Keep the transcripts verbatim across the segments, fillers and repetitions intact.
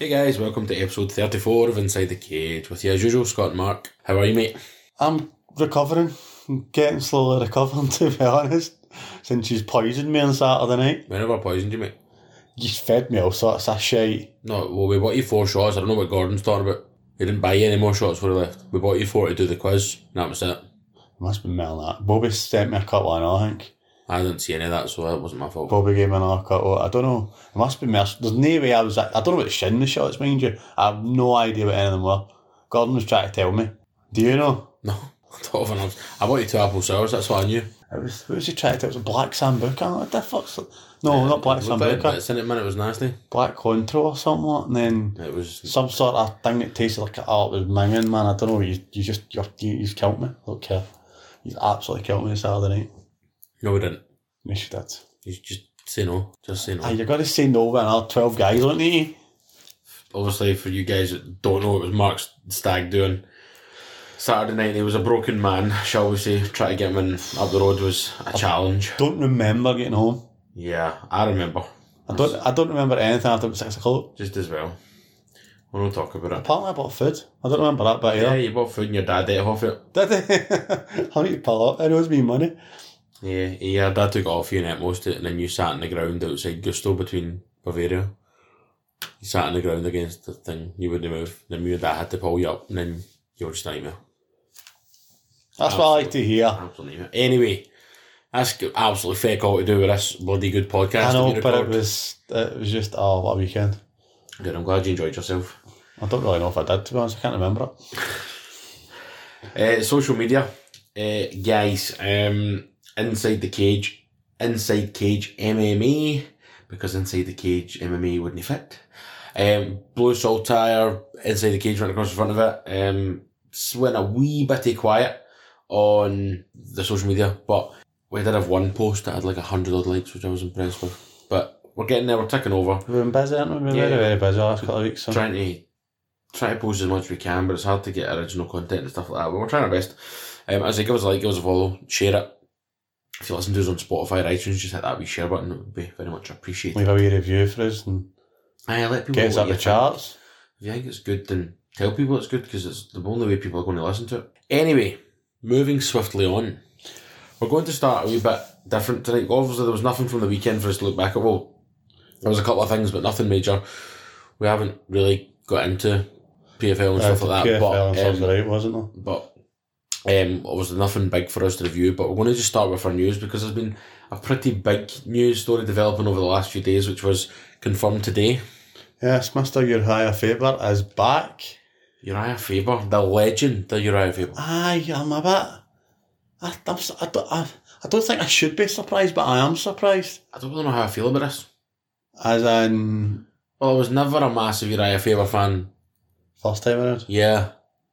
Hey guys, welcome to episode thirty-four of Inside the Cage with you as usual, Scott and Mark. How are you, mate? I'm recovering, I'm getting slowly recovering to be honest, since she's poisoned me on Saturday night. We never poisoned you, mate. You fed me all sorts of shite. No, well, we bought you four shots. I don't know what Gordon's talking about. We didn't buy you any more shots before we left. We bought you four to do the quiz, and that was it. It must be more than that. Bobby sent me a couple, I know, I think. I didn't see any of that, so that wasn't my fault. Bobby gave me another couple. I don't know. It must be more. There's no way I was. I don't know what shin the shots, mind you. I have no idea what any of them were. Gordon was trying to tell me. Do you know? No, I don't have enough. I bought you two apple sours, that's what I knew. It was, what was he trying to tell? It was Black Sambuca. What the fuck's it? No, Uh, not Black it looked like Sambuca. bits in it, man, it was nasty. Black Contro or something like that. And then It was... some sort of thing that tasted like, oh, it was minging, man. I don't know. You, you just, you, you've killed me. I don't care. You've absolutely killed me Saturday night. No, we didn't. Yes, you did. You just say no. Just say no. Ah, you're going to say no with another twelve guys, aren't you? Obviously, for you guys that don't know, it was Mark's stag doing. Saturday night, he was a broken man, shall we say. Trying to get him in up the road was a challenge. Don't remember getting home. Yeah, I remember. I don't I don't remember anything after about six o'clock. Just as well. We won't talk about it. Apparently I bought food. I don't remember that bit Yeah, either. you bought food and your dad ate off it. Did he? I need to pull up. It owes me money. Yeah, yeah, dad took it off you and ate most of it, and then you sat on the ground outside Gusto between Bavaria. You sat on the ground against the thing, you wouldn't move. Then me and dad had to pull you up, and then you were just a nightmare. That's what I like to hear. Absolutely nightmare. Anyway, that's g- absolutely fake all to do with this bloody good podcast. I know, that we but it record. was it was just, oh, what a weekend. Good, I'm glad you enjoyed yourself. I don't really know if I did, to be honest. I can't remember it. Uh, social media, uh, guys, um, Inside the Cage, Inside Cage M M A, because Inside the Cage M M A wouldn't fit. Um, Blue Saltire, Inside the Cage right across the front of it. Um, it's went a wee bit quiet on the social media, but we did have one post that had like a hundred odd likes, which I was impressed with. But we're getting there, we're ticking over. We've been busy, haven't we? We've been Yeah. very, very busy the last couple of weeks. So. Trying to try to post as much as we can, but it's hard to get original content and stuff like that. But we're trying our best. Um, as I say, give us a like, give us a follow, share it. If you listen to us on Spotify or iTunes, just hit that wee share button. It would be very much appreciated. Leave a wee review for us and I let people get us know up what the you charts. think. If you think it's good, then tell people it's good, because it's the only way people are going to listen to it. Anyway, moving swiftly on. We're going to start a wee bit different tonight. Obviously, there was nothing from the weekend for us to look back at. Well, there was a couple of things, but nothing major. We haven't really got into P F L and Uh, stuff like P that. F L But, and um, stuff's right, wasn't there? but um, obviously nothing big for us to review. But we're going to just start with our news, because there's been a pretty big news story developing over the last few days, which was confirmed today. Yes, Mister Uriah Faber is back. Uriah Faber, the legend, the Uriah Faber. Aye, I'm a bit. I, I'm, s- I, don't, I, I don't think I should be surprised, but I am surprised. I don't really know how I feel about this. As in, Well, I was never a massive Uriah Faber fan. first time around. Yeah.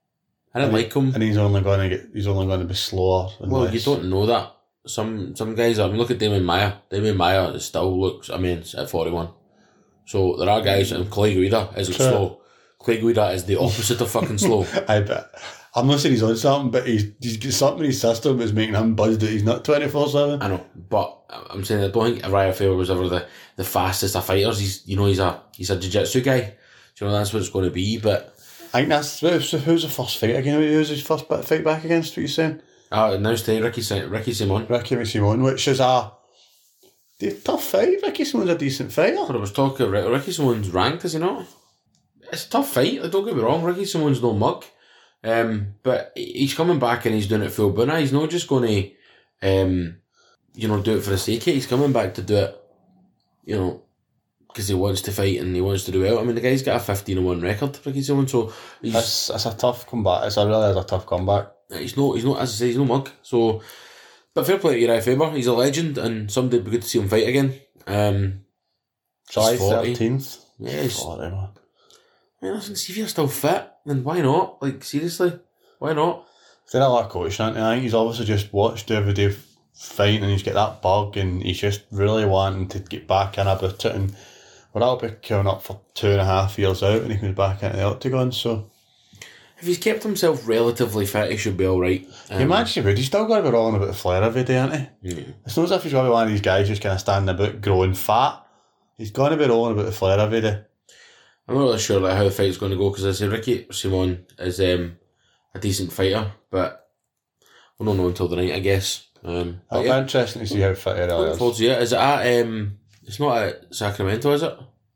I didn't And- like him. And he's only going to get. He's only going to be slower. And Well, less. you don't know that. Some some guys, I mean, look at Damien Maya. Damien Maya still looks immense at forty-one. So there are guys, and Clay Guida isn't True. slow. Clay Guida is the opposite of fucking slow. I bet. I'm not saying he's on something, but he's he's got something in his system that's making him buzzed that he's not twenty-four seven. I know, but I'm saying I don't think Uriah Faber was ever the, the fastest of fighters. He's you know he's a he's a jiu-jitsu guy. Do you know that's what it's going to be? But I think that's who's who's the first fight again? Who's his first bit- fight back against? What you saying? uh, now today Ricky Sa- Ricky Simon. Ricky Simon, which is a the tough fight. Ricky Simon's a decent fighter. But I was talking. Ricky Simon's ranked, is he not? It's a tough fight. Like, don't get me wrong. Ricky Simon's no mug. Um, but he's coming back and he's doing it full boon. He's not just going to, um, you know, do it for the sake of it. He's coming back to do it, you know, because he wants to fight and he wants to do well. I mean, the guy's got a fifteen and one record, Ricky Simon, so he's It's, it's a tough comeback. It's a really is a tough comeback. he's no he's not as I say he's no mug. So, but fair play to Uriah Faber. He's a legend and someday it'd be good to see him fight again. Um, July he's forty. thirteenth. Yeah, he's, Sorry, man. I mean, listen, see if you're still fit, then why not? Like, seriously, why not? He's done a lot of coaching, hasn't he? I think he's obviously just watched every day fighting and he's got that bug and he's just really wanting to get back in about it. And well, that'll be coming up for two and a half years out when he comes back into the octagon. So If he's kept himself relatively fit, he should be alright. Um, he imagine would. He's still got to be rolling about the flare every day, isn't he? yeah. It's not as if he's going to be one of these guys just kind of standing about growing fat. He's going to be rolling about the flare every day. I'm not really sure like how the fight's going to go because I say Ricky Simon is um, a decent fighter, but we'll not know until the night, I guess. Um, It'll yeah. be interesting to see how fit he really Forward is. to it. Is it at? Um, it's not at Sacramento, is it?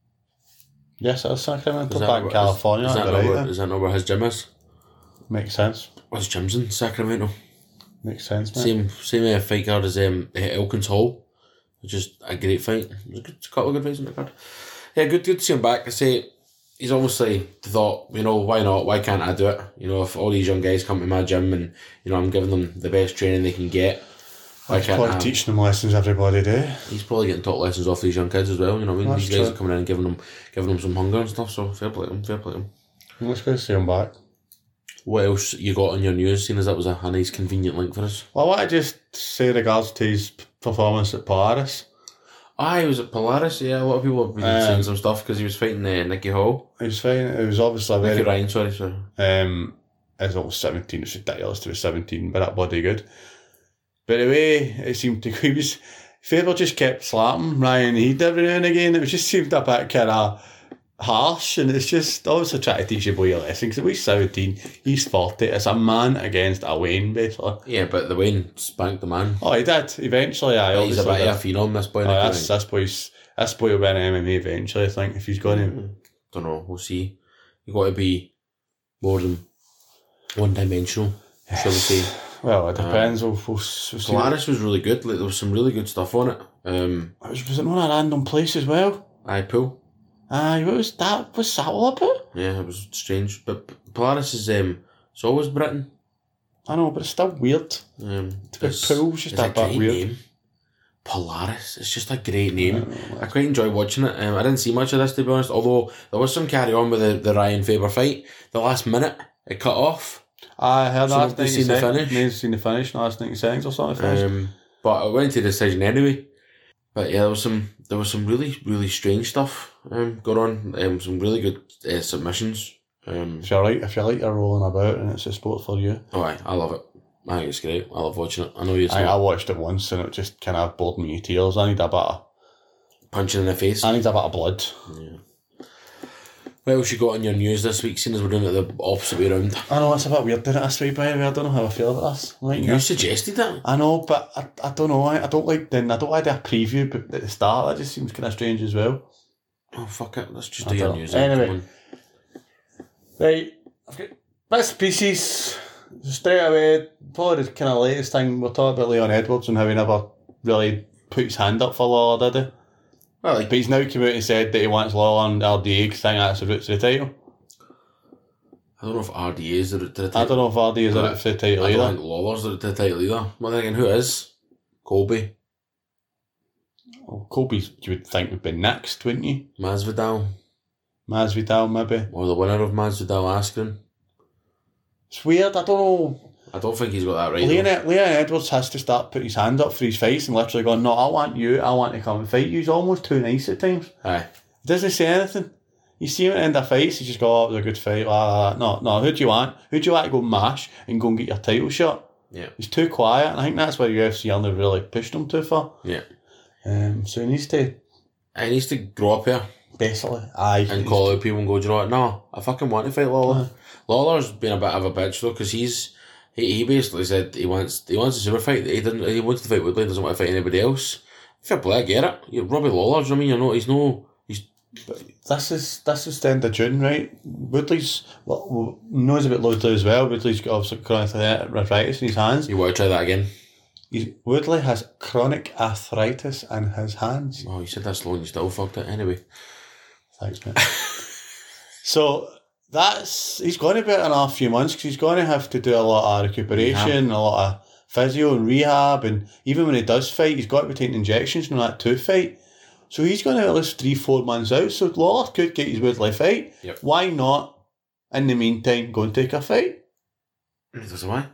Yes, it's Sacramento, Is that back in where- California. Is, is, that that'd not be where, right, is that not where his gym is? then. Makes sense. His gym's in Sacramento. Makes sense, mate. Same same uh, fight card as um, Elkins Hall, which is a great fight. There's a, good, a couple of good fights in the card. Yeah, good, good to see him back. I say he's obviously thought, you know, why not? Why can't I do it? You know, if all these young guys come to my gym and you know I'm giving them the best training they can get, why He's can't probably I? teaching them lessons everybody do. He's probably getting taught lessons off these young kids as well. You know, what I mean, That's these guys true. are coming in and giving them giving them some hunger and stuff. So fair play to him, fair play to him. Let's go see him back. What else you got on your news? Seeing as that was a, a nice convenient link for us. Well, I want to just say regards to his performance at Polaris. Ah, he was at Polaris. Yeah, a lot of people have been Um, saying some stuff because he was fighting uh, Nicky Hall. He was fine. It was obviously a Nicky very Ryan, sorry, sorry. Um, as almost seventeen, it's ridiculous to be seventeen, but that bloody good. But the way it seemed to go, he was, Faber just kept slapping Ryan Heed every now and again. It just seemed a bit kind of harsh, and it's just obviously trying to teach your boy a lesson because he's seventeen, he's forty. It's a man against a Wayne, basically. Yeah, but the Wayne spanked the man. Oh, he did eventually. I He's a obviously bit did. of a phenom, this boy. Oh, Nicky that's Ryan. this boy's this boy will be in M M A eventually. I think if he's going to. Don't know. We'll see. You got to be more than one dimensional. Shall we say? Well, it depends. we'll, we'll, we'll see. Polaris was really good. Like there was some really good stuff on it. Um, Was, was it not a random place as well? I pull. Aye, what was that? What's that all about? Yeah, it was strange. But P- Polaris is um, it's always Britain. I know, but it's still weird. Um, But it's, Pool's just it's a a bit great weird. name. Polaris. It's just a great name. I don't know. I quite enjoy watching it. Um, I didn't see much of this to be honest. Although there was some carry on with the, the Ryan Faber fight. The last minute it cut off. I heard So last nobody's ninety seen the seconds. finish? Nobody's seen the finish. Last ninety seconds or something. Finished. Um, but it went to decision anyway. But yeah, there was some there was some really really strange stuff um, going on. Um, some really good uh, submissions. Um, if you like, if you like your rolling about and it's a sport for you. oh, aye, I love it. I think it's great. I love watching it. I know you're I, I not watched it once and it just kind of bored me to tears. I need a bit of, punching in the face. I need a bit of blood. Yeah. What else you got on your news this week? Seeing as we're doing it the opposite way around. I know it's a bit weird doing it this way, by the way. I don't know how I feel about this. Like, You suggested that. I know, but I, I don't know. I, I don't like then. I don't like the preview but at the start. That just seems kind of strange as well. Oh fuck it. Let's just I do your don't know. news. then. Anyway. Come on. Right, I've got bits and pieces. Straight away, probably the kind of latest thing we're talking about Leon Edwards and how he never really put his hand up for Lawler, did he? Well, like, But he's now come out and said that he wants Lawler and R D A because think that's the route to the title. I don't know if R D A is the route to the title. I don't know if R D A is the But route to the title I don't either. think Lawler's the route to the title either. Well, then again, who is? Colby. Well, Kobe's, you would think, would be next, wouldn't you? Masvidal. Masvidal, maybe. Or the winner of Masvidal Askren. It's weird, I don't know. I don't think he's got that right. Leon, though. Leon Edwards has to start putting his hand up for his fights and literally going, no, I want you, I want to come and fight you. He's almost too nice at times. Aye. He doesn't say anything. You see him at the end of fights, he just go, oh, it was a good fight. La, la, la. No, no, who do you want? Who do you want to go mash and go and get your title shot? Yeah. He's too quiet, and I think that's where U F C only really pushed him too far. Yeah. Um, so he needs to, He needs to grow up here basically, aye. and call out people and go, do you know what? No, I fucking want to fight Lawler. Uh-huh. Lawler's been a bit of a bitch though, because he's he, he basically said he wants he wants a super fight. He didn't he wants to fight Woodley, doesn't want to fight anybody else. Fair play, I get it. You're Robbie Lawler, do you know what I mean? You're not he's no he's This is this is the end of June, right? Woodley's well, knows about Woodley as well. Woodley's got obviously chronic arthritis in his hands. you want to try that again. He's, Woodley has chronic arthritis in his hands. Oh, you said that slow and you still fucked it. Anyway. Thanks, mate. So that's he's going to be in a few months because he's going to have to do a lot of recuperation, a lot of physio and rehab, and even when he does fight, he's got to be taking injections in that to fight. So he's going to at least three, four months out. So Lawler could get his Woodley fight. Yep. Why not? In the meantime, go and take a fight. He doesn't why.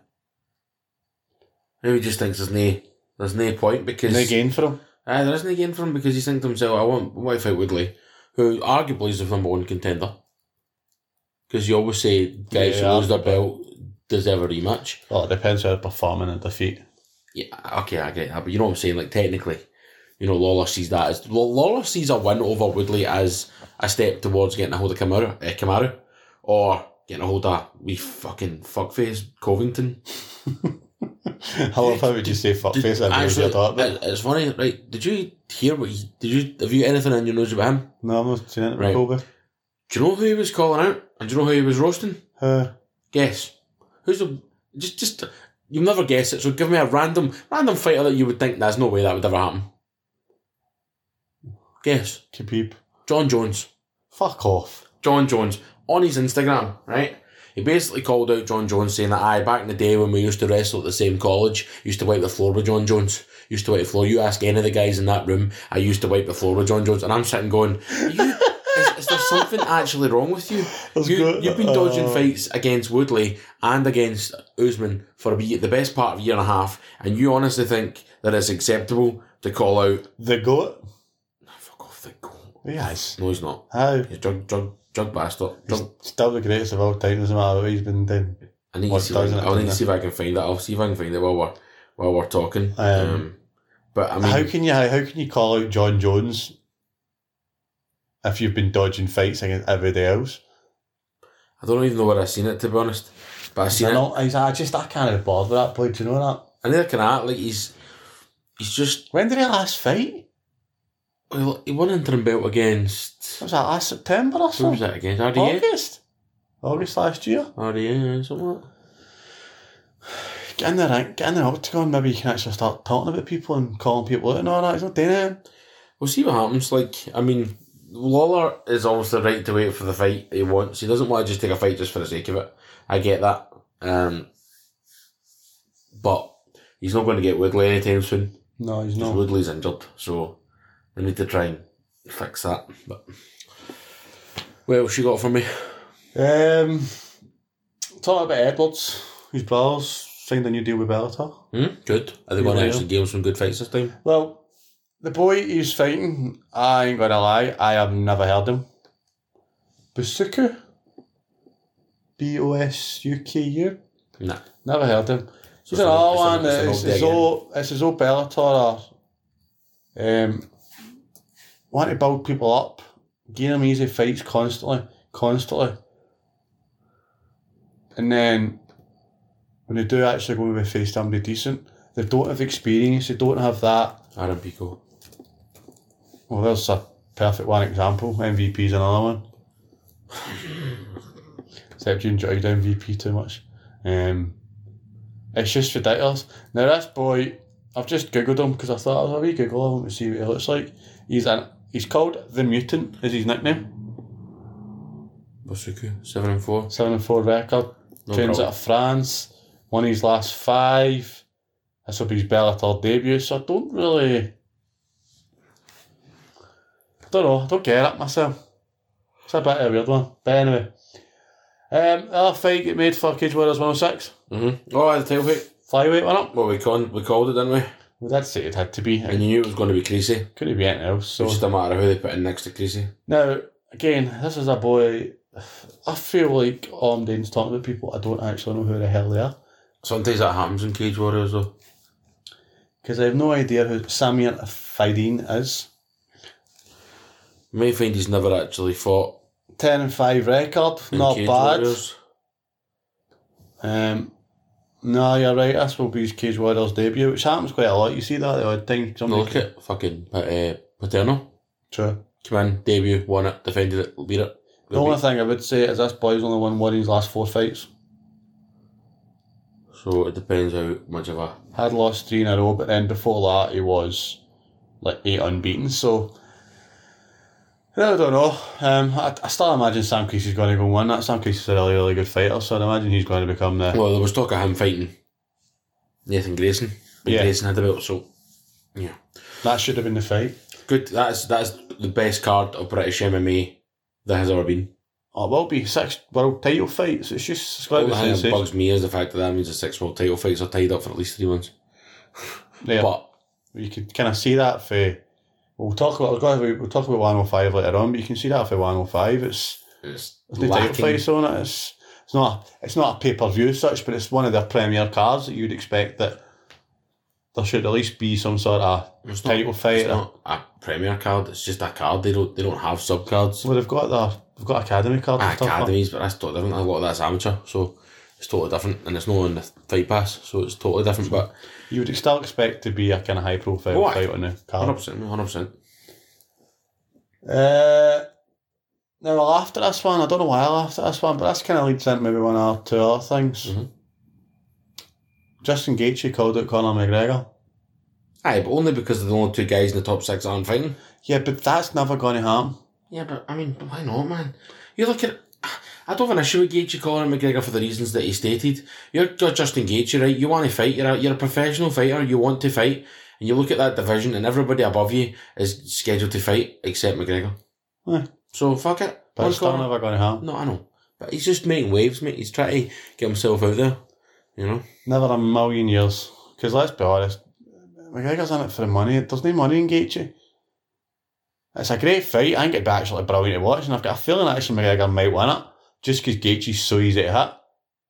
Maybe he just thinks there's no there's no point because No gain for him. Aye, there isn't a gain for him because he's thinking to himself, I want, I want to fight Woodley, who arguably is the number one contender. Because you always say guys Yeah, who lose their but- belt deserve a rematch. Well, it depends how they're performing in defeat. Yeah, okay, I get that, but you know what I'm saying, like technically, you know, Lawler sees that as Lawler sees a win over Woodley as a step towards getting a hold of Kamaru, uh, Kamaru or getting a hold of wee fucking fuckface Covington. I love how would you say fuckface? I Actually, never thought about it, it's funny, right? Did you hear what he did? You have you anything in your nose about him? No, I'm not seeing it. Right. Kobe. Do you know who he was calling out? And do you know who he was roasting? Uh, Guess. Who's the just just you'll never guess it. So give me a random random fighter that you would think there's no way that would ever happen. Guess. Khabib. John Jones. Fuck off. John Jones on his Instagram, right? He basically called out John Jones saying that, aye, back in the day when we used to wrestle at the same college, used to wipe the floor with John Jones. Used to wipe the floor. You ask any of the guys in that room, I used to wipe the floor with John Jones. And I'm sitting going, Are you, is, is there something actually wrong with you? you you've been dodging uh, fights against Woodley and against Usman for a, the best part of a year and a half, and you honestly think that it's acceptable to call out the GOAT? Fuck off, the GOAT. Yes. No, he's not. How? He's drug, drug, drug bastard. Drug. He's still the greatest of all time, doesn't matter what he's been doing. I need, to see, if I, I need to see if I can find it. I'll see if I can find it while we're, while we're talking. Um, um, but I mean, how can you how can you call out John Jones if you've been dodging fights against everybody else? I don't even know where I've seen it, to be honest. But I've seen I it. Know, he's, I just I can't be bothered with that boy. Do you know that? And neither can I. Like he's he's just. When did he last fight? Well, he won interim belt against. What was that, last September or something? Who was that against? R D A? August. August last year. R D A, something like that. Get in the ring, get in the octagon, maybe you can actually start talking about people and calling people out and all that. He's not doing it. We'll see what happens. Like, I mean, Lawler is obviously right to wait for the fight he wants. He doesn't want to just take a fight just for the sake of it. I get that. Um, but he's not going to get Woodley anytime soon. No, he's not. Woodley's injured, so we need to try and fix that. But what else you got for me? Um, talking about Edwards, his brothers signed a new deal with Bellator. Hmm, good. Are they going to actually give him some good fights this time? Well, the boy he's fighting, I ain't gonna lie, I have never heard him. Busuku? B O S U K U? Nah. Never heard him. So He's another one, it's, it's, it's, as though, it's as though Bellator are, um, want to build people up, give them easy fights constantly, constantly. And then, when they do actually go with face somebody decent, they don't have experience, they don't have that. Aaron Pico. Well, there's a perfect one example. M V P's another one. Except you enjoyed M V P too much. Um, it's just ridiculous. Now this boy, I've just googled him because I thought I'll have a wee Google of him to see what he looks like. He's an, he's called The Mutant, is his nickname. Busuku, seven and four. Seven and four record. No Trains problem. out of France. Won his last five. This will be his Bellator debut, so I don't really... I don't know, I don't get it myself. It's a bit of a weird one. But anyway. Um, the other fight get made for Cage Warriors one oh six. Mm-hmm. Oh, the title fight. Flyweight one up. Well, we, con- we called it, didn't we? We did say it had to be. And you knew it was going to be Creasy. Couldn't be anything else. So. It's just a matter of who they put in next to Creasy. Now, again, this is a boy... I feel like all I'm doing is talking about people I don't actually know who the hell they are. Sometimes that happens in Cage Warriors, though. Because I have no idea who Samir Fadin is. You may find he's never actually fought. ten and five record, in not Cage bad. Warriors. Um, no, you're right. This will be his Cage Warriors debut, which happens quite a lot. You see that the odd time. No, look at fucking uh, Paterno. True. Came in, debut, won it, defended it, beat it. The only thing I would say is this boy's only won one of his last four fights. So it depends how much of a... Had lost three in a row, but then before that he was like eight unbeaten. So I don't know. Um, I, I still imagine Sam Creasy's going to go and win that. Sam Creasy's a really, really good fighter, so I imagine he's going to become the... Well, there was talk of him fighting Nathan Grayson. But Yeah. Grayson had the belt, so... Yeah. That should have been the fight. Good. That's that's the best card of British M M A there has ever been. Oh, it will be six world title fights. It's just it's got to All be the thing that sensational. bugs me is the fact that that means the six world title fights are tied up for at least three months. Yeah. But You could kind of see that for... We'll talk about we'll talk about one oh five later on, but you can see that for one oh five. It's it's there's no title lacking. fights on it. It's it's not it's not a pay per view as such, but it's one of their premier cards that you'd expect that there should at least be some sort of It's not, title fight. it's not a Premier card. It's just a card. They don't. They don't have sub cards. Well, they've got their, they've got academy cards. Ah, and stuff, academies, but that's totally different. A lot of that's amateur, so it's totally different, and it's not on the Fight Pass, so it's totally different. But you would still expect to be a kind of high profile Oh, aye. fight on the hundred card. percent, hundred percent. Uh, now I laughed at this one. I don't know why I laughed at this one, but that's kind of leads into maybe one or two other things. Mhm. Justin Gaethje called out Conor McGregor. Aye, but only because they're the only two guys in the top six that aren't fighting. Yeah, but that's never going to happen. Yeah, but I mean, why not, man? You look at. I don't have an issue with Gaethje calling McGregor for the reasons that he stated. You're, you're Justin Gaethje, right? You want to fight. You're a, you're a professional fighter. You want to fight. And you look at that division and everybody above you is scheduled to fight except McGregor. Yeah. So, fuck it. But One it's still corner. never going to happen. No, I know. But he's just making waves, mate. He's trying to get himself out there. You know? Never in a million years. Because let's be honest, McGregor's in it for the money. There's no money in Gaethje. It's a great fight. I think it'd be actually brilliant to watch, and I've got a feeling actually McGregor might win it, just because Gaethje's so easy to hit.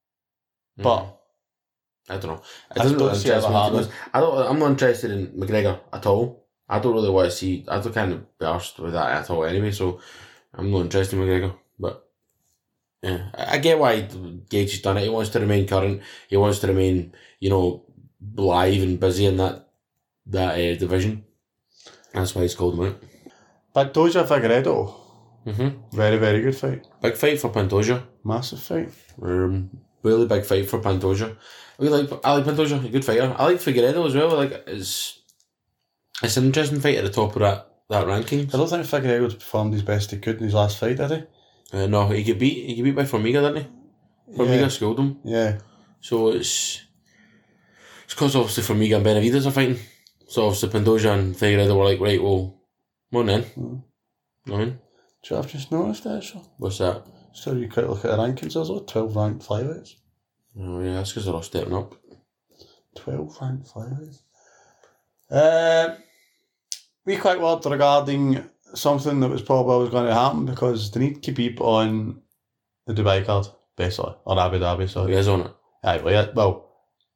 But I don't know. It I doesn't don't really see it interest ever me too happening. much. I don't. I'm not interested in McGregor at all. I don't really want to see. I don't kind of burst with that at all anyway. So I'm not interested in McGregor. But yeah, I I get why Gaethje's done it. He wants to remain current. He wants to remain, you know, live and busy in that that uh, division. That's why he's called him out. Pantoja Figueiredo, Mm-hmm. very, very good fight. Big fight for Pantoja. Massive fight. Um, really big fight for Pantoja. We like I like Pantoja, a good fighter. I like Figueiredo as well. Like it's it's an interesting fight at the top of that that ranking. I don't think Figueiredo's performed his best he could in his last fight, did he? Uh, no, he get beat. He get beat by Formiga, didn't he? Formiga Yeah. schooled him. Yeah. So it's it's because obviously Formiga and Benavidez are fighting. So obviously Pantoja and Figueiredo were like, right, well, come on then. Mm. I mean, Do you have just noticed that? So, what's that? so you quick look at the rankings, there's like twelve ranked flyweights. Oh yeah, that's because they're all stepping up. twelve ranked flyweights. Uh, we quick word regarding something that was probably always going to happen because they need Khabib on the Dubai card, basically, or Abu Dhabi, He sorry. is on it. Aye, well, yeah, well,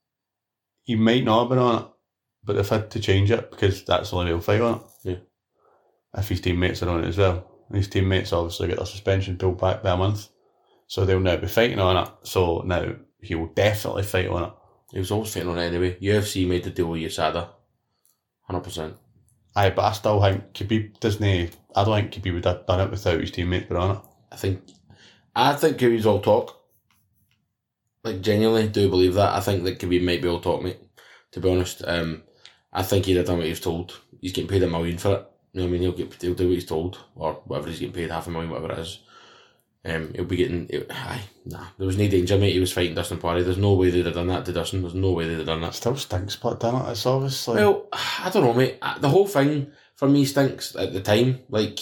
he might not have been on it, but they've had to change it because that's the only real fight on it. Yeah. If his teammates are on it as well. And his teammates obviously get their suspension pulled back by a month. So they'll now be fighting on it. So now he will definitely fight on it. He was always fighting on it anyway. U F C made the deal with U S A D A. one hundred percent. Aye, but I still think Khabib doesn't. I don't think Khabib would have done it without his teammates being on it. I think, I think Khabib's all talk. Like, genuinely do believe that. I think that Khabib might be all talk, mate. To be honest, um, I think he'd have done what he was told. He's getting paid a million for it. You know what I mean? He'll get, he'll do what he's told, or whatever he's getting paid, half a million, whatever it is. Um, he'll be getting. It, aye, nah, there was no danger, mate. He was fighting Dustin Poirier. There's no way they'd have done that to Dustin. There's no way they'd have done It that. still stinks, but done it. It's obviously. Well, I don't know, mate. The whole thing for me stinks at the time. Like,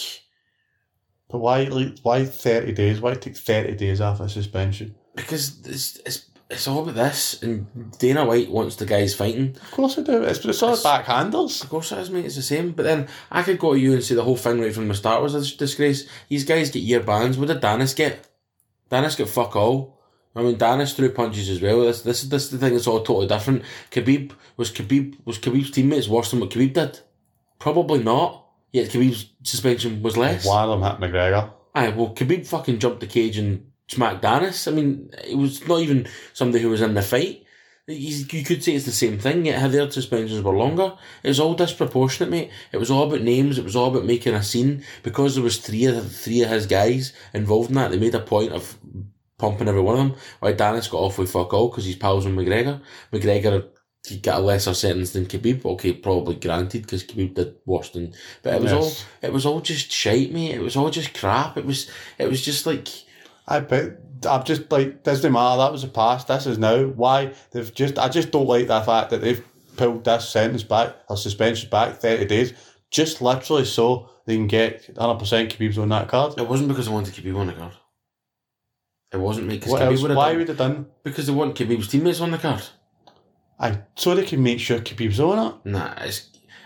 but why? Like, why thirty days? Why take thirty days off a suspension? because it's it's it's all about this, and Dana White wants the guys fighting. Of course I do. It's it's all It's- backhanders. Of course it is, mate. It's the same. But then I could go to you and say the whole thing right from the start was a disgrace. These guys get year bans. What did Danis get? Danis get fuck all. I mean, Danis threw punches as well. This this this is the thing that's all totally different. Khabib was Khabib was Khabib's teammates worse than what Khabib did? Probably not. Yet Khabib's suspension was less. One of them hit McGregor. Aye, well, Khabib fucking jumped the cage and smacked Danis. I mean, it was not even somebody who was in the fight. You you could say it's the same thing, yet their suspensions were longer. It was all disproportionate, mate. It was all about names. It was all about making a scene. Because there was three of three of his guys involved in that, they made a point of pumping every one of them. Why Danis got off with fuck all because he's pals with McGregor. McGregor he got a lesser sentence than Khabib. Okay, probably granted because Khabib did worse than. But it was Yes. all it was all just shite, mate. It was all just crap. It was it was just like. I bet I'm just like doesn't matter. That was the past. This is now. Why they've just? I just don't like the fact that they've pulled this sentence back or suspension back thirty days, just literally so they can get one hundred percent Khabib's on that card. It wasn't because I wanted Khabib on the card. It wasn't me because What Khabib else? would have Why done. would have done? Because they want Khabib's teammates on the card. I so they can make sure Khabib's on it. Nah, it's.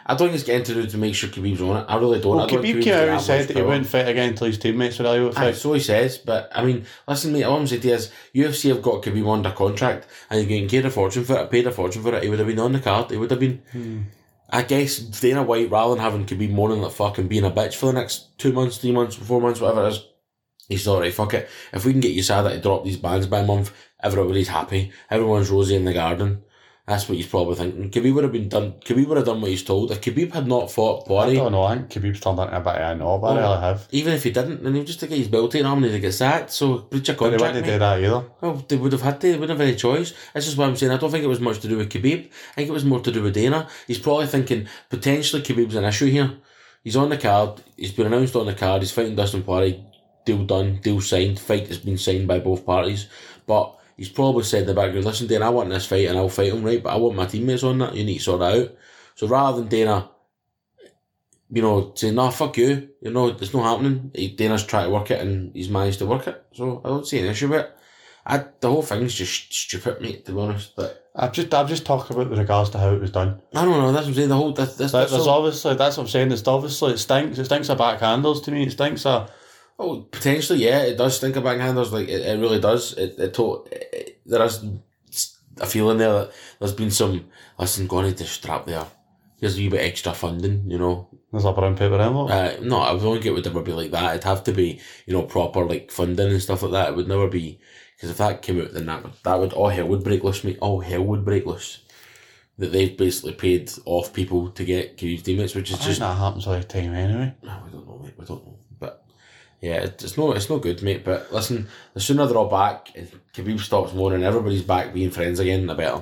I don't think it's getting to do to make sure Khabib's on it. I really don't. Well, I don't Khabib think came Khabib's out got and that said much that he power. wouldn't fight again until his teammates were out with Aye, fight. so he says, but I mean, listen, mate, all I'm saying to you is U F C have got Khabib under contract and he's getting paid a fortune for it, paid a fortune for it. He would have been on the card. He would have been. Hmm. I guess Dana White, rather than having Khabib moaning like fucking being a bitch for the next two months, three months, four months, whatever it is, he's alright, fuck it. If we can get U S A D A to drop these bans by a month, everybody's happy. Everyone's rosy in the garden. That's what he's probably thinking. Khabib would have been done. Khabib would have done what he's told. If Khabib had not fought I Poirier, don't know, I think Khabib's turned into a bit of a knob, I Oh. really have. even if he didn't, then he would just to get his belt taken off and he'd get sacked. So breach of But they contract. wouldn't mate. do that either. Well, they would have had to. They wouldn't have any choice. This is what I'm saying. I don't think it was much to do with Khabib. I think it was more to do with Dana. He's probably thinking potentially Khabib's an issue here. He's on the card. He's been announced on the card. He's fighting Dustin Poirier. Deal done. Deal signed. Fight has been signed by both parties. But he's probably said in the background, listen, Dana, I want this fight and I'll fight him, right? But I want my teammates on that. You need to sort that out. So rather than Dana, you know, saying, nah, fuck you, you know, it's not happening. He, Dana's tried to work it and he's managed to work it. So I don't see an issue with it. I, the whole thing's just stupid, mate, to be honest. But I've just I've just talked about with regards to how it was done. I don't know, that's what I'm saying. The whole, this, this, Like, this there's whole, obviously, that's what I'm saying, it's obviously, it stinks, it stinks of backhanders to me, it stinks of, oh, potentially, yeah, it does stink of backhanders. Like, it, it really does. It, it, to, it, there is a feeling there that there's been some, listen, going to strap there. Here's a wee bit extra funding, you know. there's a brown paper envelope. Uh, no, I don't think it would ever be like that. It'd have to be, you know, proper, like, funding and stuff like that. It would never be, because if that came out, then that would, that would, all hell would break loose, mate. All hell would break loose. That they've basically paid off people to get Khabib's teammates, which is I think just, that happens all the time anyway. no, we don't know, mate. We don't know. But yeah, it, it's no, it's no good, mate. But listen, the sooner they're all back, and Khabib stops moaning, everybody's back being friends again, the better.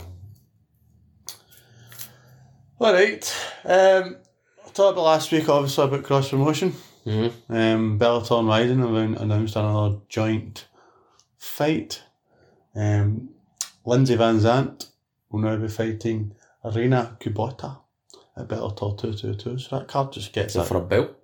Alright, um, I talked about last week obviously about cross promotion. Mm-hmm. Um, Bellator and Raiden have announced another joint fight. Um, Lindsay Van Zandt will now be fighting Arena Kubota at Bellator two twenty-two. So that card just gets So it. for a belt,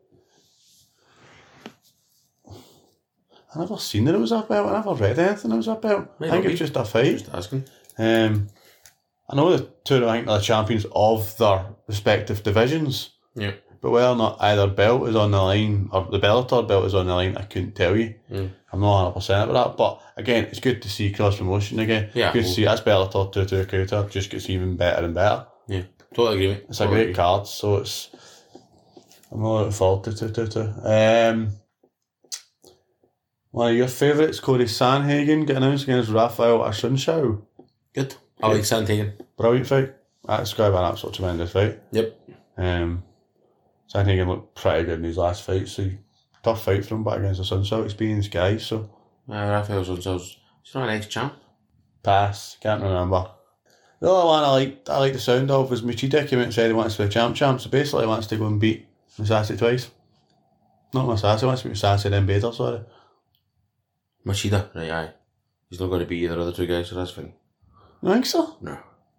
I never seen that it was a belt. I never read anything it was a belt. Might I think not it's be. just a fight. just asking. Um, I know the two of them, I think, are the champions of their respective divisions. Yeah. But whether or not either belt is on the line, or the Bellator belt is on the line, I couldn't tell you. Mm. I'm not one hundred percent about that. But again, it's good to see cross promotion again. Yeah, Good well- to see that's Bellator two twenty-two. Just gets even better and better. Yeah, totally agree, mate. It's a Totally great agree. card, so it's. I'm really looking forward to two twenty-two. Um, one of your favourites, Corey Sanhagen, getting announced against Rafael Assunção. Good. I like Santiago. Brilliant fight. That's going to be an absolute tremendous fight. Yep. Um, Sanhagen looked pretty good in his last fight, so tough fight for him, but against a Sunset experienced guy, so Uh, Rafael Santos. He's not an ex-champ. pass, can't remember. The other one I liked, I liked the sound of was Machida came out and said he wants to be a champ champ, so basically he wants to go and beat Masashi twice. Not Masashi, he wants to beat Masashi then Bader, sorry. Machida. Right, aye. He's not going to be either of the two guys, so that's fine. You think so? No.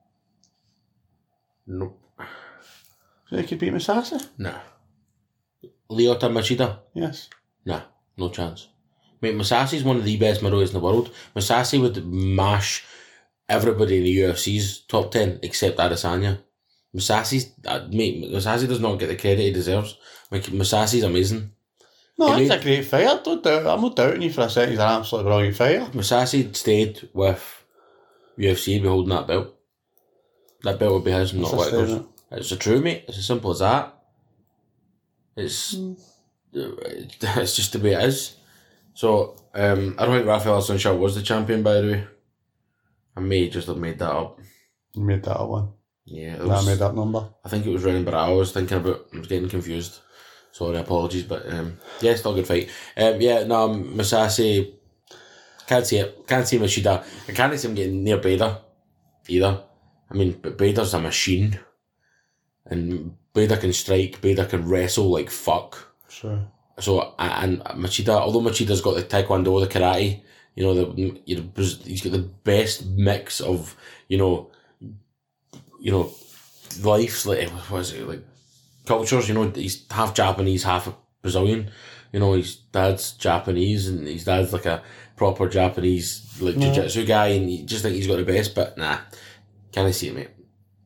Nope. So he could beat Masashi? No. Lyoto Machida? Yes. Nah, no chance. Mate, Masashi's one of the best middleweights in the world. Masashi would mash everybody in the U F C's top ten except Adesanya. Masashi's, uh, mate, Masashi does not get the credit he deserves. Like, Masashi's amazing. No, He that's made- a great fighter, don't doubt, I'm not doubting you for a second, he's an absolutely brilliant fighter. Masashi stayed with U F C, be holding that belt. That belt would be his, not It's a what it goes. statement. It's a true, mate. It's as simple as that. It's it's just the way it is. So, um, I don't think Rafael Assunção was the champion, by the way. I may just have made that up. You made that up one. Yeah, it Nah, I was, made that number. I think it was Renan Barao I was thinking about. I was getting confused. Sorry, apologies, but um, yeah, still a good fight. Um, yeah, no, Masashi, can't see it. Can't see Machida. I can't see him getting near Bader either. I mean, but Bader's a machine. And Bader can strike, Bader can wrestle like fuck. Sure. So, and Machida, although Machida's got the taekwondo, the karate, you know, the you know, he's got the best mix of, you know, you know, lives, like, what is it, like, cultures, you know, he's half Japanese, half Brazilian. You know, his dad's Japanese and his dad's like a proper Japanese, like, Yeah. jiu-jitsu guy, and you just think he's got the best, but nah, can't see it, mate.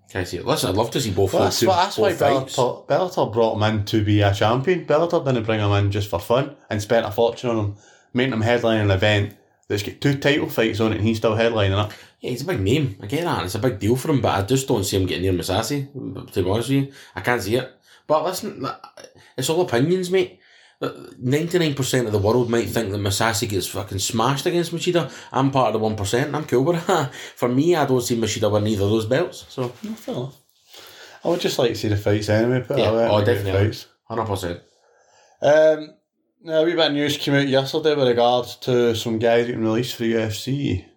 Can I see it? Listen, I'd love to see both Well, of that's them. why, that's why both fights. Bellator, Bellator brought him in to be a champion. Bellator didn't bring him in just for fun and spent a fortune on him, making him headline an event that's got two title fights on it and he's still headlining it. Yeah, he's a big name. I get that. It's a big deal for him, but I just don't see him getting near Masasi, to be honest with you. I can't see it. But listen, it's all opinions, mate. ninety-nine percent of the world might think that Masasi gets fucking smashed against Machida. I'm part of the one percent and I'm cool with that. For me, I don't see Machida win either of those belts. So, No, fair enough. I would just like to see the fights anyway. Put yeah, it away, oh, the definitely. Fights. one hundred percent. Um, now, a wee bit of news came out yesterday with regards to some guys getting released for U F C.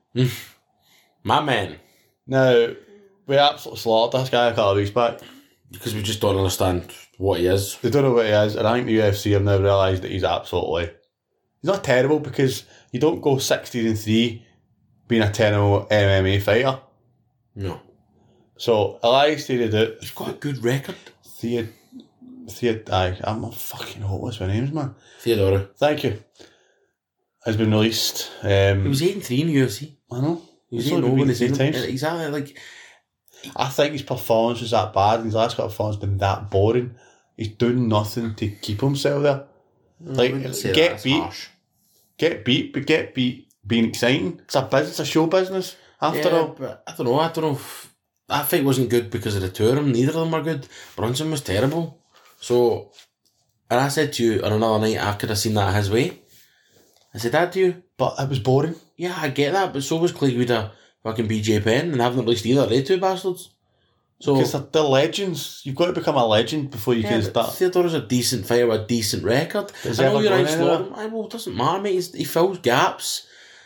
My man. Now, we absolutely slaughtered this guy a couple of weeks back. Because we just don't understand what he is. They don't know what he is, and I think the U F C have now realised that he's absolutely... He's not terrible because you don't go sixteen and three being a terrible M M A fighter. No. So, Elias stated it. He's got a good record. Theod... Theod... Aye, I'm not fucking hopeless with names, man. Theodora. Thank you. Has been released. Um, He was eight and three in the U F C. I know. He was He's eight and only oh when been he's three in. times. Exactly, like... I think his performance was that bad, and his last couple of performances been that boring. He's doing nothing to keep himself there. Like, get beat, harsh. get beat, but get beat being exciting. It's a business, a show business, after yeah, all. But I don't know, I don't know if... That fight wasn't good because of the two of them. Neither of them were good. Brunson was terrible. So... And I said to you on another night, I could have seen that his way. I said that to you. But it was boring. Yeah, I get that, but so was Clay Guida, fucking B J Penn, and haven't released either of they two bastards. So, Because they're, they're legends. You've got to become a legend before you yeah, can but start. Theodore's a decent fighter with a decent record. Is I he know ever you're going outscored anywhere? him. I well, it doesn't matter, mate. He's, he fills gaps.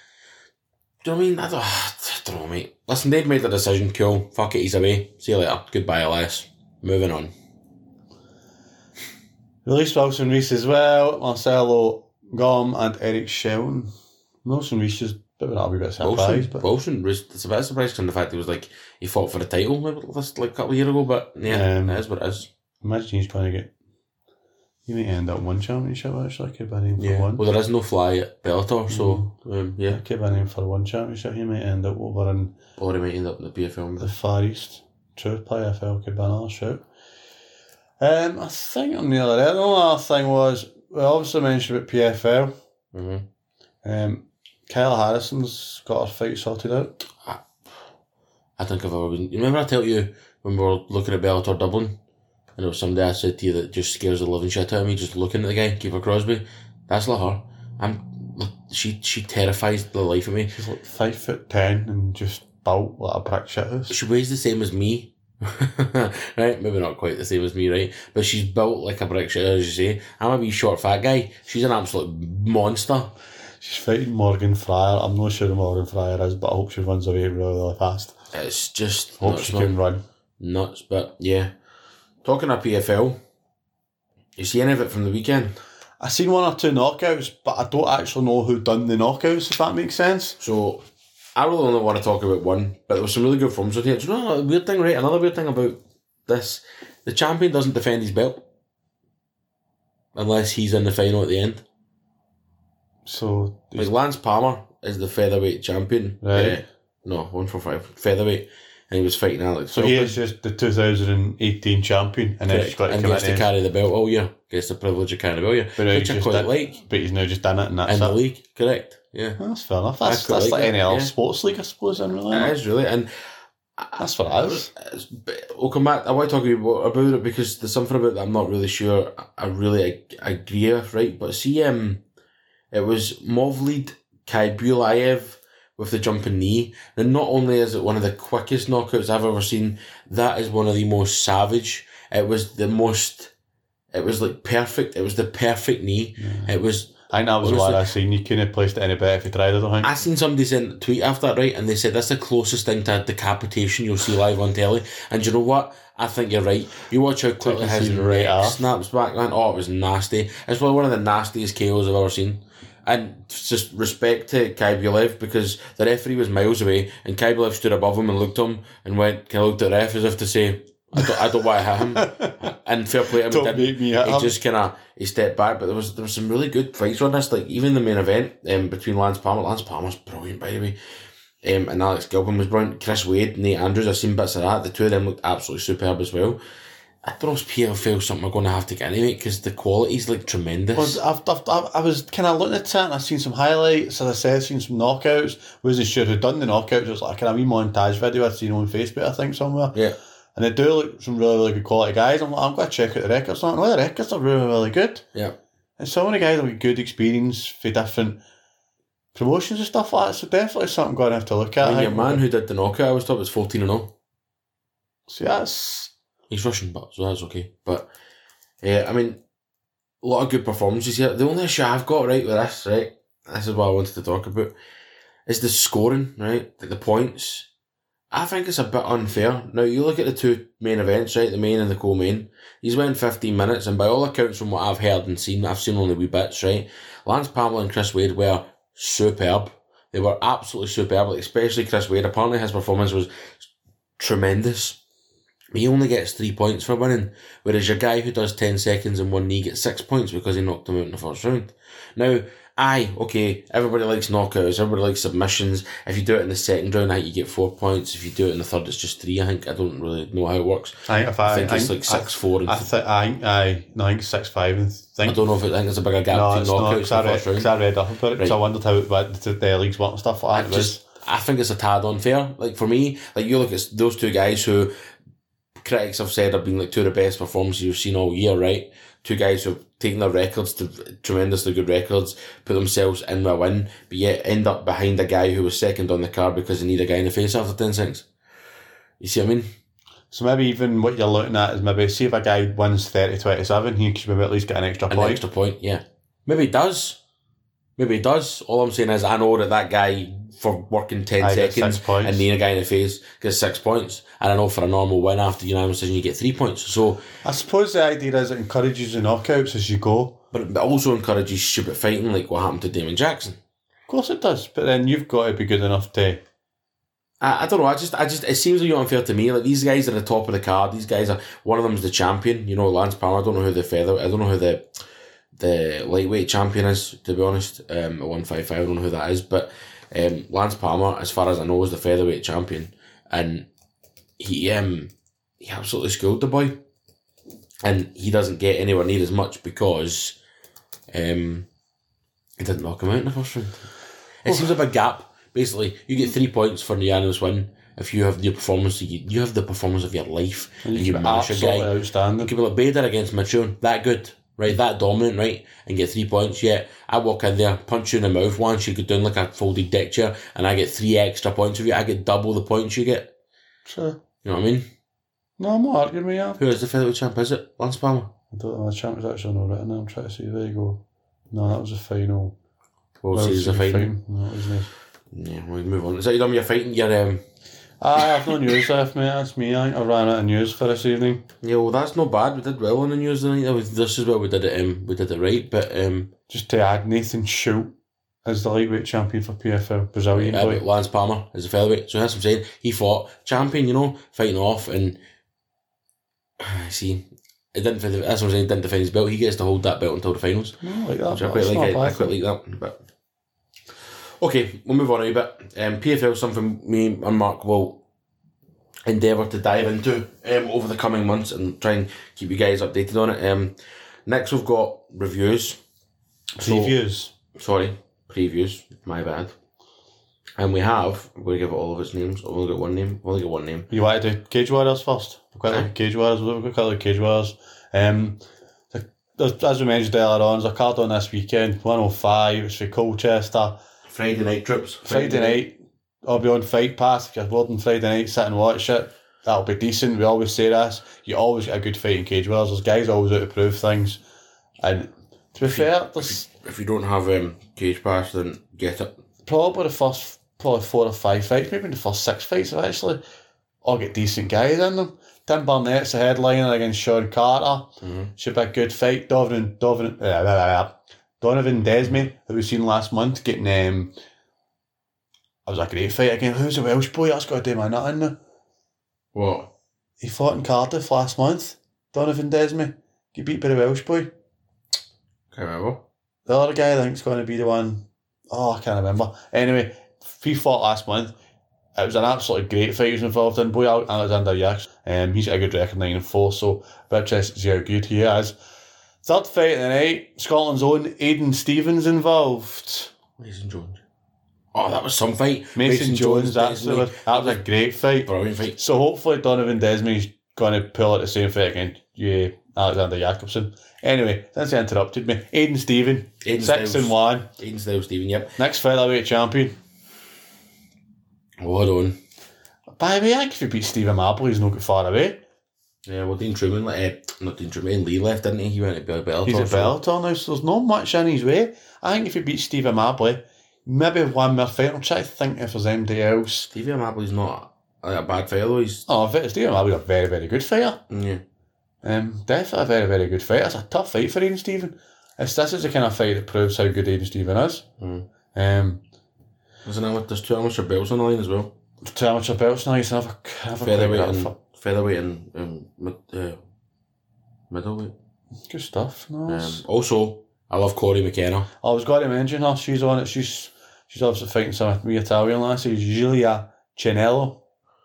Do you know what I mean? I don't, I don't know, mate. Listen, they've made the decision. Cool. Fuck it, he's away. See you later. Goodbye, Elias. Moving on. Released Wilson Reese as well, Marcelo Gom and Eric Shelton. Wilson Reese is a bit of a wee bit surprised, Wilson, but Wilson was it's a bit surprised in the fact he was like he fought for the title maybe this like a couple of years ago, but yeah, Um, it is what it is. imagine he's going to get. He might end up one championship actually. Could be named for Yeah. one. Well, there is no fly at Bellator, so um, yeah, Could be named for one championship. He might end up over in or he might end up in the P F L. the Far East. True, play F L could be another shout. Um, I think I'm nearly there. The only other thing was we obviously mentioned about P F L. Mm-hmm. Um, Kyle Harrison's got her fight sorted out. I think I've ever been. You remember I tell you when we were looking at Bellator Dublin, and it was somebody I said to you that just scares the living shit out of me just looking at the guy, Kiefer Crosby. That's like her. I'm. She she terrifies the life of me. She's like five foot ten and just built like a brick shit house. She weighs the same as me. Right, maybe not quite the same as me, right? But she's built like a brick shit, as you say. I'm a wee short fat guy. She's an absolute monster. She's fighting Morgan Fryer. I'm not sure who Morgan Fryer is, but I hope she runs away really, really fast. It's just Hope nuts, she man. can run. Nuts, but yeah. Talking of P F L, you see any of it from the weekend? I seen one or two knockouts, but I don't actually know who done the knockouts, if that makes sense. So, I really only want to talk about one, but there was some really good forms with here. Do you know a weird thing, right? Another weird thing about this, the champion doesn't defend his belt unless he's in the final at the end. So, Like Lance Palmer is the featherweight champion. Right. Uh, no, one for five. Featherweight. And he was fighting Alex. so he is just the two thousand eighteen champion, and then he's got to and come gets in to and- carry the belt all year. Gets the privilege of carrying the belt all year. But now Which he's I just quite done- like. But he's now just done it, and that's In the it. league, correct. Yeah. That's fair enough. That's, I quite that's like like that, any other yeah. sports league, I suppose, in really. It is really. And That's for us. It's- but we'll come back. I want to talk about, about it because there's something about that I'm not really sure I really ag- agree with, right? But see, um, it was Movlid Khaybulaev with the jumping knee. And not only is it one of the quickest knockouts I've ever seen, that is one of the most savage. It was the most, it was like perfect. It was the perfect knee. Yeah. It was, I think that was the Honestly- one I seen. You couldn't have placed it any better if you tried, I don't think. I seen somebody send a tweet after that, right? And they said that's the closest thing to a decapitation you'll see live on telly. And you know what? I think you're right. You watch how quickly Took his the scene right neck off. snaps back, man. Oh, it was nasty. It's probably one of the nastiest K Os I've ever seen. And just respect to Khaybulaev because the referee was miles away and Khaybulaev stood above him and looked at him and went, kind of looked at the ref as if to say, I don't, I don't want to hit him. And fair play to him, he Don't didn't. make me hit He him. just kind of he stepped back, but there was there was some really good fights on this. Like even the main event um, between Lance Palmer. Lance Palmer's brilliant, by the way. um, and Alex Gilpin was brilliant. Chris Wade, Nate Andrews, I've seen bits of that. The two of them looked absolutely superb as well. I don't know if P F L is something we're going to have to get anyway, because the quality's like tremendous. Well, I've, I've, I've, I was kind of looking at it and I've seen some highlights, as I said, I've seen some knockouts. Wasn't sure who'd done the knockouts. It was like a kind of wee montage video I'd seen on Facebook, I think, somewhere. Yeah. And they do look some really, really good quality guys. I'm like, I'm going to check out the records. I'm like, no, the records are really, really good. Yeah. And so many guys have got good experience for different promotions and stuff like that. So definitely something I'm going to have to look at. I mean, I your think. man who did the knockout, I was told was fourteen and oh. So that's... He's Russian, but so that's okay. But, yeah, I mean, a lot of good performances here. The only issue I've got, right, with this, right, this is what I wanted to talk about, is the scoring, right, like the points. I think it's a bit unfair. Now, you look at the two main events, right, the main and the co-main. He's went fifteen minutes, and by all accounts from what I've heard and seen, I've seen only wee bits, right, Lance Palmer and Chris Wade were superb. They were absolutely superb, like, especially Chris Wade. Apparently his performance was tremendous. He only gets three points for winning, whereas your guy who does ten seconds in one knee gets six points because he knocked him out in the first round. Now, aye, okay, everybody likes knockouts, everybody likes submissions. If you do it in the second round, I think you get four points. If you do it in the third, it's just three, I think. I don't really know how it works. I think, if I, I think I it's think, like six four. I, I, th- I, think, I, no, I think it's six five. And think, I don't know if it, I think there's a bigger gap no, between knockouts because in I, the read, first round. cause I read up about it, because Right. I wondered how it, the, the leagues work and stuff like I that. just, I think it's a tad unfair. Like, for me, like, you look at those two guys who critics have said have been like two of the best performances you've seen all year, right? Two guys who've taken their records to tremendously good records, put themselves in a win, but yet end up behind a guy who was second on the card because they need a guy in the face after ten seconds. You see what I mean? So maybe even what you're looking at is maybe, see if a guy wins thirty twenty-seven, he should maybe at least get an extra An point. extra point, yeah. Maybe he does. Maybe he does. All I'm saying is I know that that guy, for working ten I get seconds six points. and needing a guy in the face, gets six points. And I know for a normal win after unanimous decision, you get three points. So, I suppose the idea is it encourages the knockouts as you go. but it also encourages stupid fighting, like what happened to Damon Jackson. Of course it does, but then you've got to be good enough to... I, I don't know. I just, I just, it seems like unfair to me. Like, these guys are the top of the card. These guys are, one of them's the champion. You know, Lance Palmer. I don't know who the feather. I don't know who the the lightweight champion is. To be honest, um, at one five five, I don't know who that is. But um, Lance Palmer, as far as I know, is the featherweight champion, and he um he absolutely schooled the boy, and he doesn't get anywhere near as much because um he didn't knock him out in the first round. It seems a big gap. Basically, you get three points for the unanimous win if you have the performance you, you have the performance of your life and, and you mash a guy. Outstanding. You could be like Bader against Mitchell, that good, right? That dominant, right? And get three points. Yeah, I walk in there, punch you in the mouth once, you go down like a folded deck chair, and I get three extra points of you. I get double the points you get. Sure. You know what I mean? No, I'm not arguing with you. Who is the featherweight champ? Is it Lance Palmer? I don't know, the champ was actually not written there. I'm trying to see, there you go. No, that was the final. World Series of Fighting. No, it was nice. Yeah, we'll move on. Is that you done your fighting? Your um. Ah, I've no news left, mate. That's me. I think I ran out of news for this evening. Yeah, well, that's not bad. We did well on the news tonight. That was- This is where we did it. Um, we did it right, but um. Just to add, Nathan Schultz is the lightweight champion for P F L, Brazilian Uh, boy. Lance Palmer is a featherweight, so that's what I'm saying. He fought champion, you know, fighting off, and see, it didn't. That's what I'm saying. Didn't defend his belt. He gets to hold that belt until the finals. No, like that. Which I but quite it's like. not I, I bad. quite like that. But okay, we'll move on a wee bit. Um, P F L is something me and Mark will endeavour to dive into um, over the coming months and try and keep you guys updated on it. Um, next we've got reviews. So- Previews. sorry, previews. My bad. And we have. I'm going to give it all of its names. I've only got one name. I've only got one name. You want to do Cage Warriors first? We've got Aye. like Cage Warriors. We've got quite like Cage Warriors. Um, the, the, as we mentioned earlier on, there's a card on this weekend. one oh five. It's for Colchester. Friday night trips. Friday night. I'll be on Fight Pass. If you're bored on Friday night, sit and watch it. That'll be decent. We always say this. You always get a good fight in Cage Warriors. There's guys always out to prove things. And to be fair, there's If you don't have um, Cage Pass, then get it. probably the first probably four or five fights, maybe the first six fights have actually all get decent guys in them. Tim Burnett's the headliner against Sean Carter. Mm-hmm. Should be a good fight. Donovan Donovan uh, blah, blah, blah. Donovan Desme, that we've seen last month, getting um that was a great fight again. Who's the Welsh boy? That's got a day my nut in there. What? He fought in Cardiff last month. Donovan Desme. Get beat by the Welsh boy. Can't remember. The other guy I think's going to be the one. Oh, I can't remember. Anyway, he fought last month. it was an absolutely great fight he was involved in. Boy, Alexander Yax, um, he's got a good record, nine and four, so I'm interested to see how good he is. Third fight of the night, Scotland's own Aiden Stevens involved. Mason Jones. Oh, that was some fight. Mason, Mason Jones, Jones that's, was, that was a great fight. Brilliant fight. So hopefully Donovan Desmond's going to pull out the same fight against yeah, Alexander Jacobson. Anyway, since he interrupted me, Aiden Stevens, Aiden six Styles, and one. Aiden Styles Stephen, yep. Next featherweight champion. Hold on. By the way, I think if you beat Stephen Marble, he's not got far away. Yeah, well, Dean Truman, like, uh, not Dean Truman, Lee left, didn't he? He went to Bellator. He's at Bellator now, so there's not much in his way. I think if he beats Stephen Marble, maybe one more fight. I'm trying to think if there's anybody else. Stephen Marble's not like, a bad fighter, though. He's... Oh, Stephen Marble's a very, very good fighter. Yeah. Um, definitely a very, very good fight. It's a tough fight for Aiden Stephen. It's, this is the kind of fight that proves how good Aiden Stephen is. Mm. Um, Isn't that what there's two amateur belts on the line as well? Two amateur belts now, you can have a, have a featherweight and for. featherweight and um, mid, uh, middleweight. Good stuff. Nice. Um, also, I love Corey McKenna. I was going to mention her. She's on it. She's she's obviously fighting some of me Italian lasses. Giulia Cinello.